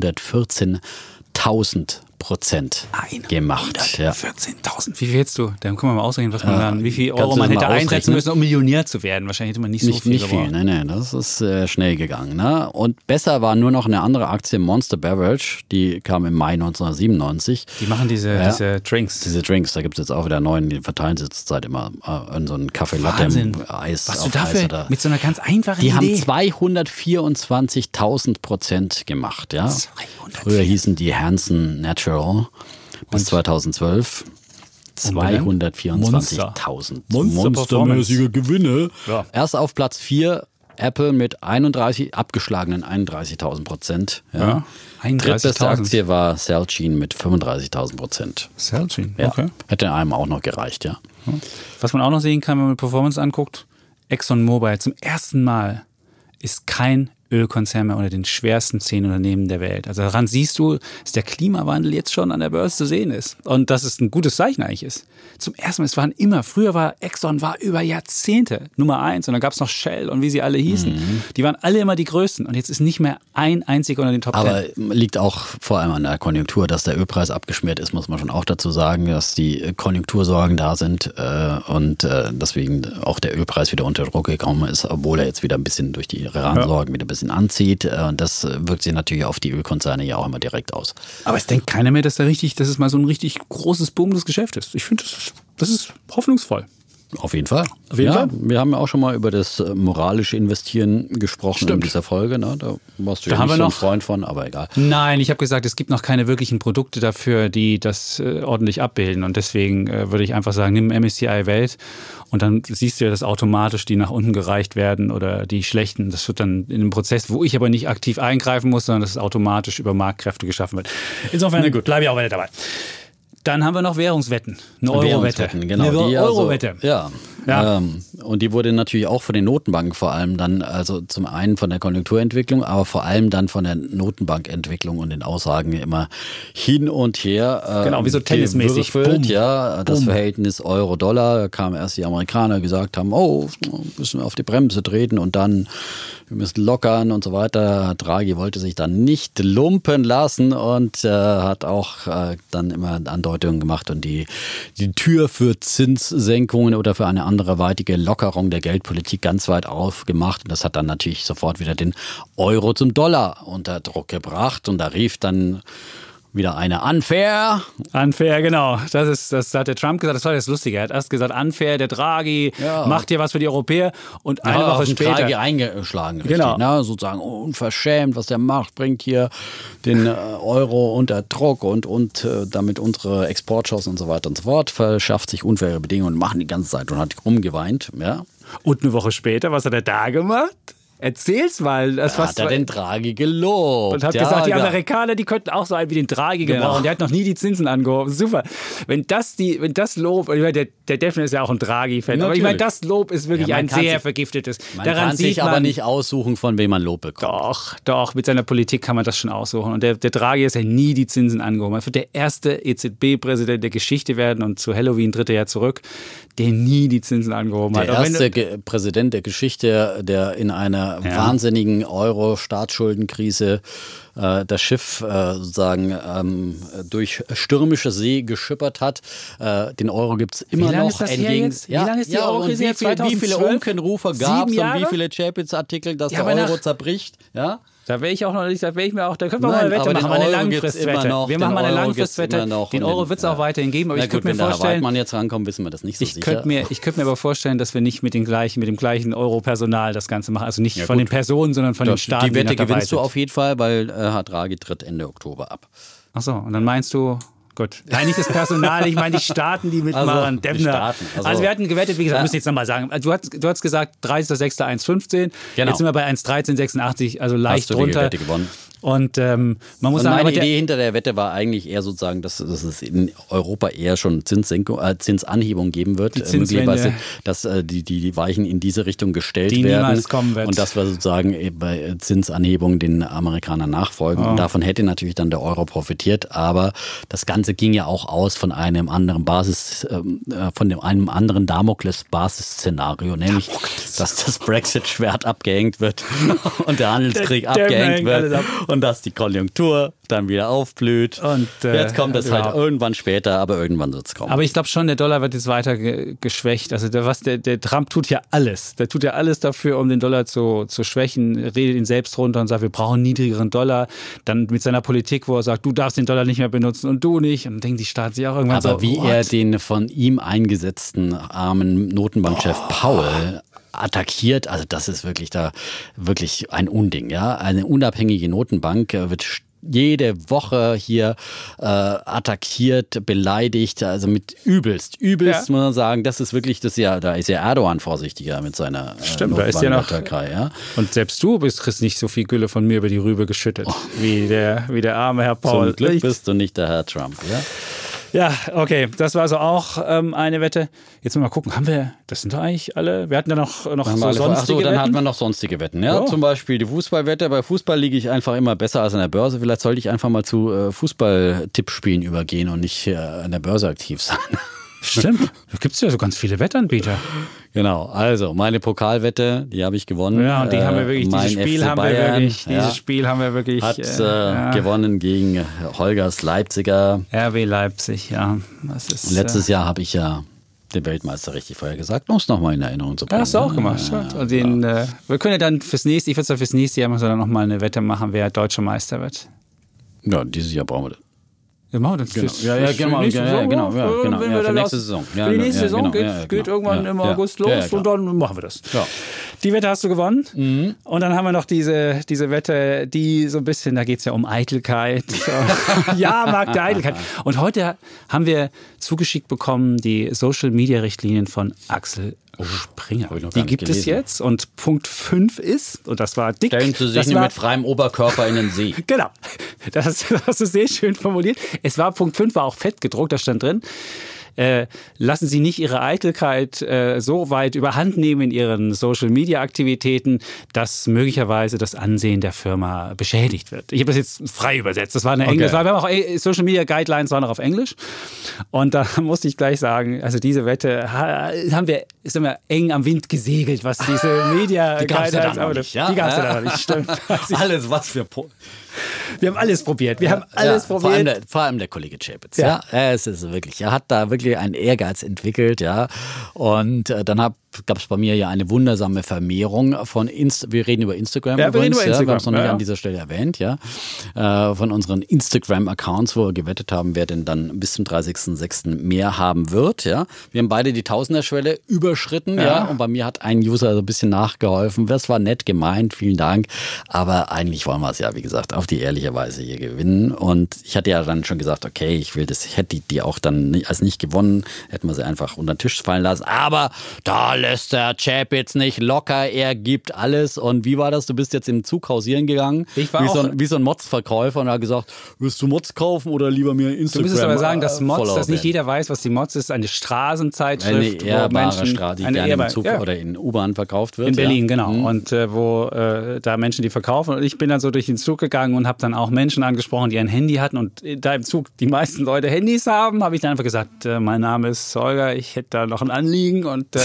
hundertvierzehntausend Prozent gemacht. hundertvierzehntausend. Wie viel hättest du? Dann können wir mal ausrechnen, was man äh, dann, wie viel Euro man hätte einsetzen müssen, um Millionär zu werden. Wahrscheinlich hätte man nicht so nicht, viel Nicht viel, nein, nein, das ist äh, schnell gegangen. Ne? Und besser war nur noch eine andere Aktie, Monster Beverage, die kam im Mai neunzehnhundertsiebenundneunzig. Die machen diese, ja, diese Drinks. Diese Drinks, da gibt es jetzt auch wieder neuen, die verteilen sie zurzeit immer äh, in so einen Kaffee Latte, Eis. Was du dafür Eis mit so einer ganz einfachen die Idee. Die haben zweihundertvierundzwanzigtausend Prozent gemacht. Ja? Früher hießen die Hanson Natural. Bis zweitausendzwölf zweihundertvierundzwanzigtausend. Monster. Monstermäßige Gewinne. Ja. Erst auf Platz vier Apple mit einunddreißig, abgeschlagenen einunddreißigtausend Prozent. Ja. Ja. Drittbeste Aktie war Celgene mit fünfunddreißigtausend Prozent. Celgene, ja. Okay. Hätte einem auch noch gereicht, ja. Was man auch noch sehen kann, wenn man Performance anguckt, ExxonMobil zum ersten Mal ist kein Ölkonzern mehr unter den schwersten zehn Unternehmen der Welt. Also daran siehst du, dass der Klimawandel jetzt schon an der Börse zu sehen ist. Und dass es ein gutes Zeichen eigentlich ist. Zum ersten Mal, es waren immer, früher war Exxon war über Jahrzehnte Nummer eins und dann gab es noch Shell und wie sie alle hießen. Mhm. Die waren alle immer die Größten und jetzt ist nicht mehr ein einziger unter den Top Aber Ten. Aber liegt auch vor allem an der Konjunktur, dass der Ölpreis abgeschmiert ist, muss man schon auch dazu sagen, dass die Konjunktursorgen da sind äh, und äh, deswegen auch der Ölpreis wieder unter Druck gekommen ist, obwohl er jetzt wieder ein bisschen durch die Iran-Sorgen ja. wieder ein bisschen anzieht. Und das wirkt sich natürlich auf die Ölkonzerne ja auch immer direkt aus. Aber es denkt keiner mehr, dass da richtig, dass es mal so ein richtig großes, boomendes Geschäft ist. Ich finde, das ist, das ist hoffnungsvoll. Auf jeden Fall. Auf jeden ja, Fall. Wir haben ja auch schon mal über das moralische Investieren gesprochen. Stimmt. In dieser Folge. Ne? Da warst du da ja nicht so ein Freund von, aber egal. Nein, ich habe gesagt, es gibt noch keine wirklichen Produkte dafür, die das äh, ordentlich abbilden. Und deswegen äh, würde ich einfach sagen, nimm M S C I Welt und dann siehst du ja, dass automatisch die nach unten gereicht werden oder die schlechten. Das wird dann in einem Prozess, wo ich aber nicht aktiv eingreifen muss, sondern dass es automatisch über Marktkräfte geschaffen wird. Insofern bleibe ich auch weiter dabei. Dann haben wir noch Währungswetten. Eine Eurowette. Genau. Eine die Eurowette. Also, ja. ja. Ähm, und die wurde natürlich auch von den Notenbanken vor allem dann, also zum einen von der Konjunkturentwicklung, aber vor allem dann von der Notenbankentwicklung und den Aussagen immer hin und her. Äh, genau, wie so tennismäßig. Boom. Ja, das Boom. Verhältnis Euro-Dollar. Da kamen erst die Amerikaner, gesagt haben, oh, müssen wir auf die Bremse treten und dann wir müssen lockern und so weiter. Draghi wollte sich dann nicht lumpen lassen und äh, hat auch äh, dann immer Andeutungen gemacht und die, die Tür für Zinssenkungen oder für eine anderweitige Lockerung der Geldpolitik ganz weit aufgemacht. Und das hat dann natürlich sofort wieder den Euro zum Dollar unter Druck gebracht. Und da rief dann wieder eine unfair. Unfair, genau. Das ist, das hat der Trump gesagt, das war das Lustige. Er hat erst gesagt, unfair, der Draghi ja. macht hier was für die Europäer und eine ja, Woche später. Draghi eingeschlagen, richtig. Genau. Ne? Sozusagen unverschämt, was der macht, bringt hier den äh, Euro unter Druck und, und äh, damit unsere Exportshows und so weiter und so fort, verschafft sich unfaire Bedingungen und machen die ganze Zeit und hat rumgeweint. Ja. Und eine Woche später, was hat er da gemacht? Erzähl's mal. Das da hat er den Draghi gelobt. Und hat ja, gesagt, die Amerikaner, die könnten auch so einen wie den Draghi gebrauchen. Genau. Der hat noch nie die Zinsen angehoben. Super. Wenn das, die, wenn das Lob, ich meine, der, der Defner ist ja auch ein Draghi-Fan, aber ich meine, das Lob ist wirklich ja, ein sehr sich, vergiftetes. Man Daran kann sich sieht man, aber nicht aussuchen, von wem man Lob bekommt. Doch, doch, mit seiner Politik kann man das schon aussuchen. Und der, der Draghi ist ja nie die Zinsen angehoben. Er wird der erste E Z B-Präsident der Geschichte werden und zu Halloween tritt er ja zurück, der nie die Zinsen angehoben der hat. Der erste du, Präsident der Geschichte, der in einer einer ja. wahnsinnigen Euro-Staatsschuldenkrise äh, das Schiff äh, sozusagen ähm, durch stürmische See geschippert hat. Äh, den Euro gibt es immer wie lange noch. Ist das entgegen, jetzt? Wie ja, lange ist die ja, Euro-Krise wie, jetzt? viel, wie viele Unkenrufer gab es und wie viele Champions-Artikel, dass ja, der Euro nach, zerbricht? Ja? Da wäre ich auch noch nicht, da wäre ich mir auch, da können wir Nein, mal eine Wette machen, eine Langfristwette. Noch, wir machen mal eine Langfristwette. Den Euro wird es auch weiterhin geben, aber Na ich gut, könnte mir wenn vorstellen, der Weidmann jetzt rankommt, wissen wir das nicht so ich sicher. Könnte mir, ich könnte mir aber vorstellen, dass wir nicht mit, den gleichen, mit dem gleichen Euro-Personal das Ganze machen. Also nicht ja, von gut. den Personen, sondern von das, den Staaten. Die Wette die gewinnst du auf jeden Fall, weil äh, Draghi tritt Ende Oktober ab. Ach so, und dann meinst du... Gut. Nein, nicht das Personal, ich meine die Staaten, die mitmachen. Also, die Staaten, also, also wir hatten gewettet, wie gesagt, ja. müssen jetzt nochmal sagen. Du hast, du hast gesagt dreißigster sechster eins Komma fünfzehn. Genau. Jetzt sind wir bei eins Komma dreizehn sechsundachtzig, also leicht hast du drunter. Die Wette gewonnen. Und ähm, man muss und sagen, meine aber der, Idee hinter der Wette war eigentlich eher sozusagen, dass, dass es in Europa eher schon Zinssenkung, äh, Zinsanhebung geben wird. Die möglicherweise, dass äh, die, die, die Weichen in diese Richtung gestellt die werden. Niemals kommen wird. Und dass wir sozusagen bei Zinsanhebung den Amerikanern nachfolgen. Oh. Und davon hätte natürlich dann der Euro profitiert. Aber das Ganze ging ja auch aus von einem anderen Basis, äh, von dem, einem anderen Damokles-Basisszenario, nämlich, Damokles. dass das Brexit-Schwert abgehängt wird und der Handelskrieg der, abgehängt der wird. Ab. Und dass die Konjunktur dann wieder aufblüht. Und, äh, jetzt kommt es halt irgendwann später, aber irgendwann wird es kommen. Aber ich glaube schon, der Dollar wird jetzt weiter ge- geschwächt. Also der, was der, der Trump tut ja alles. Der tut ja alles dafür, um den Dollar zu, zu schwächen, redet ihn selbst runter und sagt, wir brauchen einen niedrigeren Dollar. Dann mit seiner Politik, wo er sagt, du darfst den Dollar nicht mehr benutzen und du nicht. Und dann denken die Staaten sich auch irgendwann aber so, aber wie what? er den von ihm eingesetzten armen Notenbankchef oh. Paul attackiert, also das ist wirklich da wirklich ein Unding, ja. Eine unabhängige Notenbank wird jede Woche hier äh, attackiert, beleidigt, also mit übelst, übelst, ja. muss man sagen, das ist wirklich, das ja, da ist ja Erdogan vorsichtiger mit seiner äh, Stimmt, da ist ja noch Türkei, ja. Und selbst du bist, kriegst nicht so viel Gülle von mir über die Rübe geschüttet, oh. wie, der, wie der arme Herr Paul. Zum Glück bist du nicht der Herr Trump, ja. Ja, okay, das war also auch ähm, eine Wette. Jetzt mal gucken, haben wir, das sind doch eigentlich alle, wir hatten ja noch, noch so alle, sonstige ach so, dann Wetten. hatten wir noch sonstige Wetten, ja. Oh. Zum Beispiel die Fußballwette. Bei Fußball liege ich einfach immer besser als an der Börse. Vielleicht sollte ich einfach mal zu äh, Fußball-Tippspielen übergehen und nicht äh, an der Börse aktiv sein. Stimmt, da gibt es ja so ganz viele Wettanbieter. Genau, also meine Pokalwette, die habe ich gewonnen. Ja, und die äh, haben wir wirklich, dieses Spiel haben wir wirklich, ja, dieses Spiel haben wir wirklich hat äh, ja. gewonnen gegen Holgers Leipziger. R B Leipzig, ja. Das ist, Letztes äh, Jahr habe ich ja den Weltmeister richtig vorher gesagt, um es nochmal in Erinnerung zu bringen. Ja, hast du auch gemacht. Ja, ja, und den, äh, wir können ja dann fürs nächste, ich würde sagen fürs nächste Jahr müssen wir dann nochmal eine Wette machen, wer deutscher Meister wird. Ja, dieses Jahr brauchen wir das. Ja, machen wir das genau. fürs, ja, ja, genau, nächste ja, Saison, genau, ja, genau, wenn ja, wir für nächste das, Saison. Ja, für die nächste ja, Saison genau, geht, ja, geht genau, irgendwann ja, im ja, August los ja, ja, und dann machen wir das. Ja. Die Wette hast du gewonnen. Mhm. Und dann haben wir noch diese, diese Wette, die so ein bisschen, da geht es ja um Eitelkeit. Ja, Markt der Eitelkeit. Und heute haben wir zugeschickt bekommen die Social-Media-Richtlinien von Axel Springer. Die gibt gelesen. es jetzt und Punkt fünf ist, und das war dick. Stellen Sie sich nur mit freiem Oberkörper in den See. Genau, das hast du sehr schön formuliert. Es war Punkt fünf, war auch fett gedruckt, da stand drin. Äh, lassen Sie nicht Ihre Eitelkeit äh, so weit überhand nehmen in Ihren Social-Media-Aktivitäten, dass möglicherweise das Ansehen der Firma beschädigt wird. Ich habe das jetzt frei übersetzt. Das war eine okay. Englisch. Wir haben auch Social-Media-Guidelines waren auch auf Englisch. Und da musste ich gleich sagen, also diese Wette haben wir, sind wir eng am Wind gesegelt, was diese Media-Guidelines angeht. Ja? Die gab es ja noch nicht, stimmt. Alles, was wir... Po- Wir haben alles probiert. Wir ja, haben alles ja, probiert. Vor allem, der, vor allem der Kollege Chapitz. Ja. ja, es ist wirklich. Er hat da wirklich einen Ehrgeiz entwickelt, ja. Und äh, dann gab es bei mir ja eine wundersame Vermehrung von Inst. Wir reden über Instagram. Ja, übrigens, wir reden über Instagram. Ja, wir haben es noch nicht ja, an dieser Stelle erwähnt, ja. Äh, von unseren Instagram-Accounts, wo wir gewettet haben, wer denn dann bis zum dreißigsten sechsten mehr haben wird, ja. Wir haben beide die Tausenderschwelle überschritten, ja. ja. Und bei mir hat ein User so ein bisschen nachgeholfen. Das war nett gemeint, vielen Dank. Aber eigentlich wollen wir es ja, wie gesagt, auf die ehrliche Weise hier gewinnen. Und ich hatte ja dann schon gesagt, okay, ich will das, ich hätte die, die auch dann nicht, als nicht gewonnen, hätten wir sie einfach unter den Tisch fallen lassen. Aber da lässt der Chapitz nicht locker, er gibt alles. Und wie war das? Du bist jetzt im Zug hausieren gegangen, ich war wie, auch so ein, wie so ein Mods-Verkäufer und hat gesagt, willst du Mods kaufen oder lieber mir Instagram? Du müsstest aber sagen, dass Mods, dass nicht werden. jeder weiß, was die Mods ist, eine Straßenzeitschrift, eine ehrbare wo Menschen, Straße, die eine gerne ehrbar, im Zug ja. oder in U-Bahn verkauft wird. In Berlin, ja. genau. Mhm. Und äh, wo äh, da Menschen die verkaufen. Und ich bin dann so durch den Zug gegangen und habe dann auch Menschen angesprochen, die ein Handy hatten. Und da im Zug die meisten Leute Handys haben, habe ich dann einfach gesagt, äh, mein Name ist Holger, ich hätte da noch ein Anliegen. Und äh,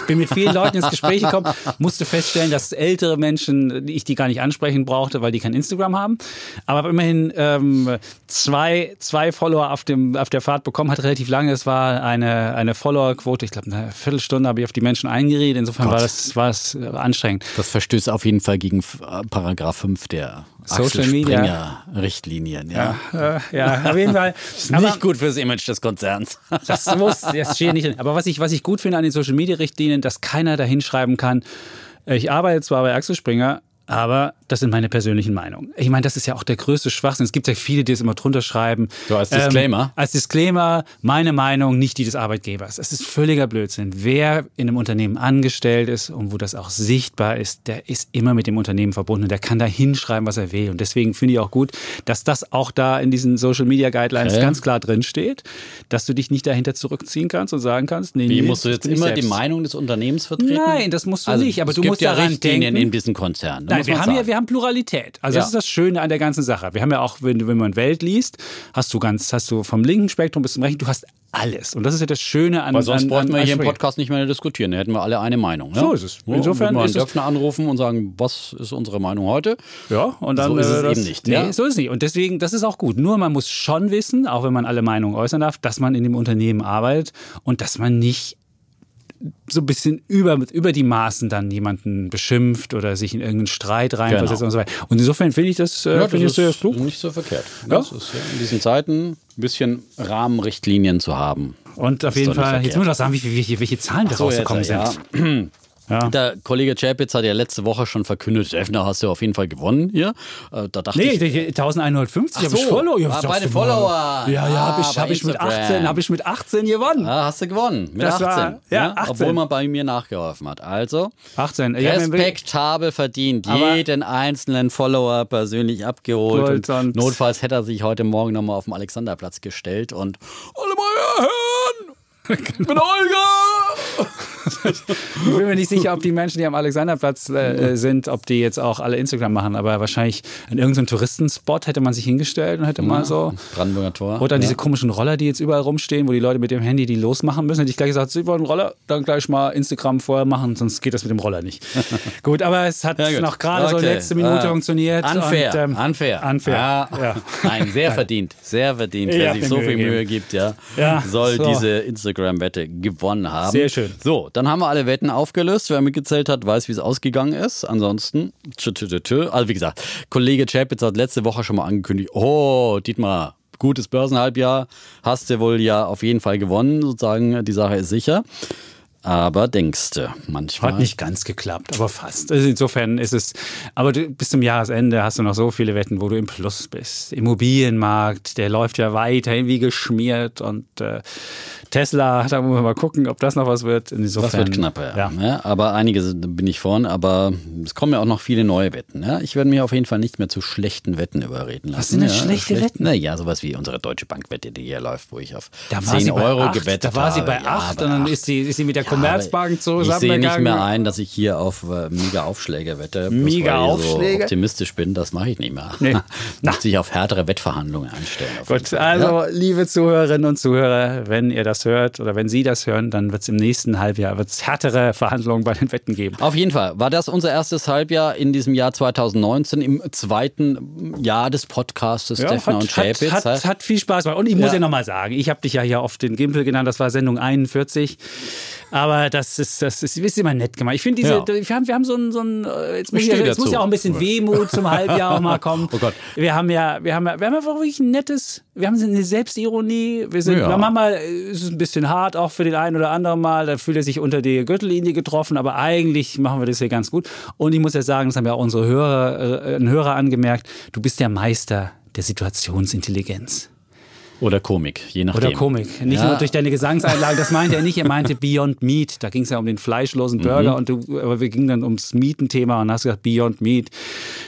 bin mit vielen Leuten ins Gespräch gekommen, musste feststellen, dass ältere Menschen, ich die gar nicht ansprechen brauchte, weil die kein Instagram haben. Aber habe immerhin ähm, zwei, zwei Follower auf, dem, auf der Fahrt bekommen, hat relativ lange. Es war eine, eine Follower-Quote, ich glaube eine Viertelstunde habe ich auf die Menschen eingeredet. Insofern Gott. war das, war es anstrengend. Das verstößt auf jeden Fall gegen Paragraph fünf der Social Media Richtlinien. Ja, ja, äh, ja auf jeden Fall. Das ist nicht aber gut fürs Image des Konzerns. Das muss, das steht nicht drin. Aber was ich, was ich gut finde an den Social Media Richtlinien, dass keiner da hinschreiben kann, ich arbeite zwar bei Axel Springer, aber das sind meine persönlichen Meinungen. Ich meine, das ist ja auch der größte Schwachsinn. Es gibt ja viele, die es immer drunter schreiben. So als Disclaimer? Ähm, als Disclaimer, meine Meinung, nicht die des Arbeitgebers. Es ist völliger Blödsinn. Wer in einem Unternehmen angestellt ist und wo das auch sichtbar ist, der ist immer mit dem Unternehmen verbunden. Der kann da hinschreiben, was er will. Und deswegen finde ich auch gut, dass das auch da in diesen Social Media Guidelines okay. ganz klar drin steht, dass du dich nicht dahinter zurückziehen kannst und sagen kannst, nee, Wie, nee, musst du jetzt immer selbst. die Meinung des Unternehmens vertreten? Nein, das musst du also, nicht. Aber es du gibt musst ja daran Richtlinien denken. in diesen Konzernen. Nein, wir haben, ja, wir haben Pluralität. Also ja. das ist das Schöne an der ganzen Sache. Wir haben ja auch, wenn du wenn man Welt liest, hast du ganz, hast du vom linken Spektrum bis zum rechten, du hast alles. Und das ist ja das Schöne an. Weil sonst an, bräuchten an, wir hier im Podcast nicht mehr diskutieren. Da hätten wir alle eine Meinung. Ne? So ist es. Insofern ja, ist es. Dürfen anrufen und sagen, was ist unsere Meinung heute? Ja, und dann so ist es das, eben nicht. Nee, ja? so ist es nicht. Und deswegen, das ist auch gut. Nur man muss schon wissen, auch wenn man alle Meinungen äußern darf, dass man in dem Unternehmen arbeitet und dass man nicht so ein bisschen über, über die Maßen dann jemanden beschimpft oder sich in irgendeinen Streit reinversetzt genau. und so weiter. Und insofern finde ich das, ja, find das ich ist sehr klug. Nicht so verkehrt. Ja. Das ist ja in diesen Zeiten ein bisschen Rahmenrichtlinien zu haben. Und auf jeden Fall, jetzt muss ich noch sagen, wie, wie, welche Zahlen da so, rausgekommen sind. Ja. Ja. Der Kollege Chapitz hat ja letzte Woche schon verkündet, Defner, hast du auf jeden Fall gewonnen hier. Da dachte nee, ich, elfhundertfünfzig habe so, ich Follower. Ja, meine Follower. Ja, ja, habe ich, hab ich, mit achtzehn, hab ich mit achtzehn gewonnen. Ja, hast du gewonnen, mit das achtzehn. War, ja, ja, achtzehn. Obwohl man bei mir nachgeholfen hat. Also, achtzehn. respektabel verdient. Aber jeden einzelnen Follower persönlich abgeholt. Und notfalls hätte er sich heute Morgen nochmal auf dem Alexanderplatz gestellt und alle meine Herren, ich bin Olga! Ich bin mir nicht sicher, ob die Menschen, die am Alexanderplatz äh, sind, ob die jetzt auch alle Instagram machen, aber wahrscheinlich in irgendeinem Touristenspot hätte man sich hingestellt und hätte ja, mal so... Brandenburger Tor. Oder ja. diese komischen Roller, die jetzt überall rumstehen, wo die Leute mit dem Handy die losmachen müssen. Hätte ich gleich gesagt, Sie wollen einen Roller, dann gleich mal Instagram vorher machen, sonst geht das mit dem Roller nicht. Gut, aber es hat ja, noch gerade okay. so letzte Minute uh, funktioniert. Unfair, und, ähm, unfair. Unfair, ja. Ja. Nein, sehr verdient, sehr verdient. Wer ja, sich so viel Mühe gibt, ja, ja soll so. diese Instagram-Wette gewonnen haben. Sehr schön. So, dann haben wir alle Wetten aufgelöst. Wer mitgezählt hat, weiß, wie es ausgegangen ist. Ansonsten, tschö, tschö, tschö. Also wie gesagt, Kollege Chapitz hat letzte Woche schon mal angekündigt, oh, Dietmar, gutes Börsenhalbjahr, hast du wohl ja auf jeden Fall gewonnen, sozusagen, die Sache ist sicher. Aber denkst du manchmal. Hat nicht ganz geklappt, aber fast. Also insofern ist es, aber du, bis zum Jahresende hast du noch so viele Wetten, wo du im Plus bist. Immobilienmarkt, der läuft ja weiterhin wie geschmiert und äh, Tesla, da muss man mal gucken, ob das noch was wird. Insofern, das wird knapper, ja. ja. ja. Aber einige bin ich vorn, aber es kommen ja auch noch viele neue Wetten. Ja. Ich werde mich auf jeden Fall nicht mehr zu schlechten Wetten überreden lassen. Was sind denn ja, schlechte schlecht, Wetten? Naja, sowas wie unsere Deutsche Bank-Wette, die hier läuft, wo ich auf da zehn Euro acht, gewettet habe. Da war sie bei acht ja, und dann ist sie, ist sie mit der Commerzbank zusammengegangen. Ich sehe nicht mehr ein, dass ich hier auf äh, mega Aufschläge wette. Mega Aufschläge? Ich so optimistisch bin, das mache ich nicht mehr. Nee. Muss ich auf härtere Wettverhandlungen einstellen. Gut, also ja. liebe Zuhörerinnen und Zuhörer, wenn ihr das hört oder wenn Sie das hören, dann wird es im nächsten Halbjahr wird's härtere Verhandlungen bei den Wetten geben. Auf jeden Fall war das unser erstes Halbjahr in diesem Jahr zwanzig neunzehn, im zweiten Jahr des Podcastes ja, Defner und Chapitz. Hat, hat, hat viel Spaß gemacht. Und ich muss ja, ja nochmal sagen, ich habe dich ja hier oft den Gimpel genannt, das war Sendung einundvierzig. Aber das ist, das ist, ist immer nett gemacht. Ich finde diese, ja. wir, haben, wir haben so ein, so ein jetzt, muss ja, jetzt muss ja auch ein bisschen Wehmut zum Halbjahr auch mal kommen. Oh Gott. Wir haben ja, wir haben ja, wir haben einfach wirklich ein nettes, wir haben eine Selbstironie. Wir sind, ja. manchmal ist es ein bisschen hart, auch für den einen oder anderen Mal. Da fühlt er sich unter die Gürtellinie getroffen, aber eigentlich machen wir das hier ganz gut. Und ich muss ja sagen, das haben ja auch unsere Hörer, äh, Hörer angemerkt, du bist der Meister der Situationsintelligenz. Oder Komik, je nachdem. Oder Komik. Nicht ja. nur durch deine Gesangseinlagen, das meinte er nicht. Er meinte Beyond Meat. Da ging es ja um den fleischlosen Burger. Mhm. Und du, aber wir gingen dann ums Mietenthema und hast gesagt, Beyond Meat.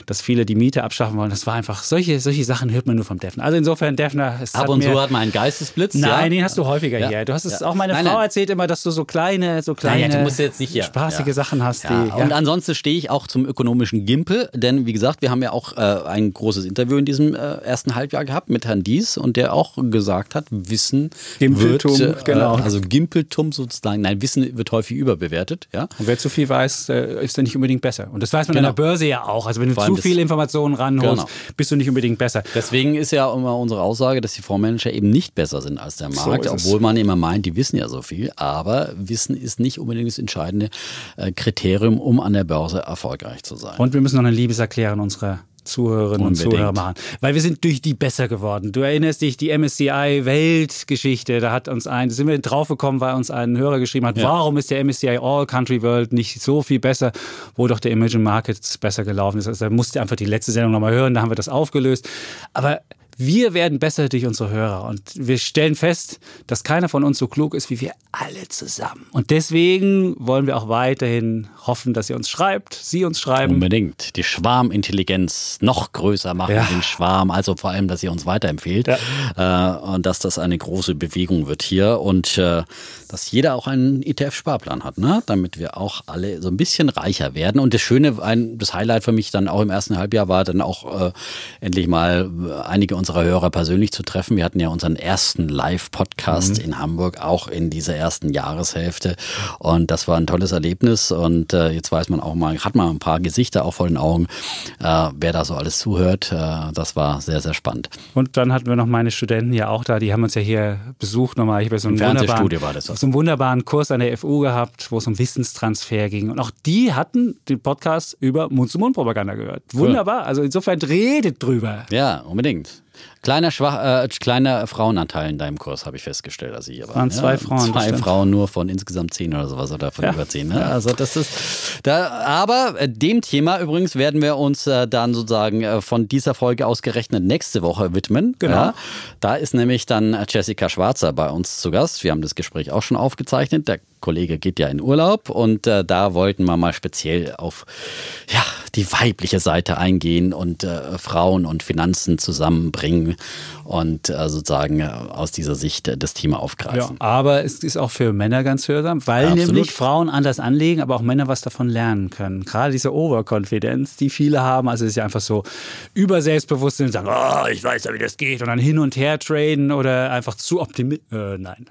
dass viele die Miete abschaffen wollen. Das war einfach, solche, solche Sachen hört man nur vom Defner. Also insofern, Defner, es Ab und zu hat man einen Geistesblitz. Nein, ja. den hast du häufiger ja. hier. Du hast es, ja. auch meine nein, Frau nein. erzählt immer, dass du so kleine, so kleine, Nein, ja, du musst jetzt nicht, ja. spaßige ja. Sachen hast. Ja. Die, ja. Und ansonsten stehe ich auch zum ökonomischen Gimpel, denn wie gesagt, wir haben ja auch äh, ein großes Interview in diesem äh, ersten Halbjahr gehabt mit Herrn Dies und der auch gesagt hat, Wissen Gimpeltum, wird, äh, genau. also Gimpeltum sozusagen, nein, Wissen wird häufig überbewertet. Ja? Und wer zu viel weiß, ist dann nicht unbedingt besser. Und das weiß man genau. an der Börse ja auch. Also wenn du Vor zu allem viele Informationen ranholst, genau. bist du nicht unbedingt besser. Deswegen ist ja immer unsere Aussage, dass die Fondsmanager eben nicht besser sind als der Markt, So ist es. obwohl man immer meint, die wissen ja so viel. Aber Wissen ist nicht unbedingt das entscheidende äh, Kriterium, um an der Börse erfolgreich zu sein. Und wir müssen noch eine Liebeserklärung unserer Zuhörerinnen Unbedingt. und Zuhörer machen. Weil wir sind durch die besser geworden. Du erinnerst dich, die M S C I-Weltgeschichte, da hat uns ein, da sind wir draufgekommen, weil uns ein Hörer geschrieben hat, ja. warum ist der M S C I All Country World nicht so viel besser, wo doch der Emerging Markets besser gelaufen ist. Also da musst du einfach die letzte Sendung nochmal hören, da haben wir das aufgelöst. Aber wir werden besser durch unsere Hörer und wir stellen fest, dass keiner von uns so klug ist wie wir alle zusammen. Und deswegen wollen wir auch weiterhin hoffen, dass ihr uns schreibt, Sie uns schreiben. Unbedingt. Die Schwarmintelligenz noch größer machen, Ja. den Schwarm. Also vor allem, dass ihr uns weiterempfehlt. Ja. Äh, und dass das eine große Bewegung wird hier. Und äh, dass jeder auch einen E T F-Sparplan hat, ne? Damit wir auch alle so ein bisschen reicher werden. Und das Schöne, ein, das Highlight für mich dann auch im ersten Halbjahr war dann auch äh, endlich mal einige unserer Hörer persönlich zu treffen. Wir hatten ja unseren ersten Live-Podcast mhm. in Hamburg, auch in dieser ersten Jahreshälfte. Und das war ein tolles Erlebnis. Und äh, jetzt weiß man auch mal, hat man ein paar Gesichter auch vor den Augen, äh, wer da so alles zuhört. Äh, das war sehr, sehr spannend. Und dann hatten wir noch meine Studenten ja auch da, die haben uns ja hier besucht nochmal. Ich habe so einen Fernsehstudio war das. so einen wunderbaren Kurs an der F U gehabt, wo es um Wissenstransfer ging. Und auch die hatten den Podcast über Mund-zu-Mund-Propaganda gehört. Wunderbar. Also insofern redet drüber. Ja, unbedingt. Kleiner, schwach, äh, kleiner Frauenanteil in deinem Kurs, habe ich festgestellt, als ich hier war. Waren zwei ja, Frauen. Zwei Frauen nur von insgesamt zehn oder sowas oder von ja. über zehn. Ne? Also das ist da, aber äh, dem Thema übrigens werden wir uns äh, dann sozusagen äh, von dieser Folge ausgerechnet nächste Woche widmen. Genau. Ja? Da ist nämlich dann Jessica Schwarzer bei uns zu Gast. Wir haben das Gespräch auch schon aufgezeichnet. Der Kollege geht ja in Urlaub und äh, da wollten wir mal speziell auf ja, die weibliche Seite eingehen und äh, Frauen und Finanzen zusammenbringen und äh, sozusagen äh, aus dieser Sicht äh, das Thema aufgreifen. Ja, aber es ist auch für Männer ganz hörsam, weil Absolut. nämlich Frauen anders anlegen, aber auch Männer was davon lernen können. Gerade diese Overconfidence, die viele haben, also es ist ja einfach so überselbstbewusst und sagen, oh, ich weiß ja, wie das geht und dann hin und her traden oder einfach zu optimistisch. Äh, nein.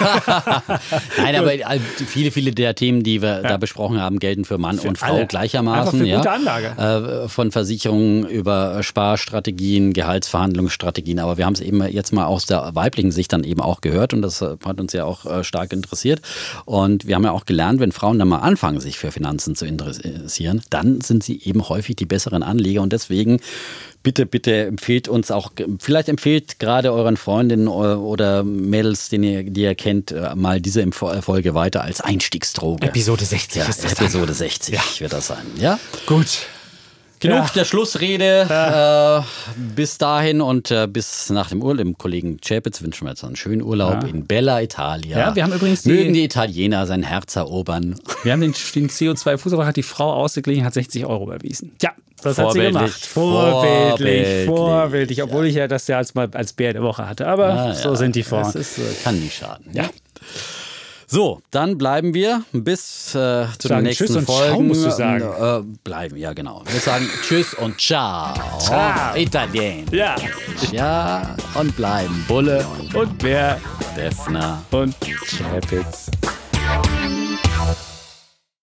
Nein, aber viele, viele der Themen, die wir ja. da besprochen haben, gelten für Mann für und Frau alle. Gleichermaßen. Einfach für gute ja. Anlage. Äh, von Versicherungen über Sparstrategien, Gehaltsverhandlungsstrategien, aber wir haben es eben jetzt mal aus der weiblichen Sicht dann eben auch gehört und das hat uns ja auch äh, stark interessiert und wir haben ja auch gelernt, wenn Frauen dann mal anfangen, sich für Finanzen zu interessieren, dann sind sie eben häufig die besseren Anleger und deswegen bitte, bitte empfehlt uns auch, vielleicht empfehlt gerade euren Freundinnen oder Mädels, den ihr, die ihr kennt, mal diese Folge weiter als Einstiegsdroge. Episode sechzig ja, ist das Episode dann. sechzig ja. wird das sein. Ja? Gut. Genug ja. der Schlussrede. Ja. Äh, bis dahin und äh, bis nach dem Urlaub. Dem Kollegen Chapitz wünschen wir jetzt einen schönen Urlaub ja. in Bella Italia. Ja, wir haben übrigens die, Mögen die Italiener sein Herz erobern. Wir haben den, den C O zwei Fußabdruck, hat die Frau ausgeglichen, hat sechzig Euro überwiesen. Ja, das hat sie gemacht. Vorbildlich, vorbildlich. Vorbildlich, obwohl ich ja das ja als, mal als Bär der Woche hatte. Aber ja, so ja. sind die Frauen. Das ist, kann nicht schaden. Ja. So, dann bleiben wir bis äh, zu den nächsten Tschüss und Folgen. Ciao, musst du sagen. Äh, bleiben, ja genau. Wir sagen Tschüss und Ciao. Ciao. Italien. Ja. Ja, und bleiben Bulle und Bär. Defner und Chapitz.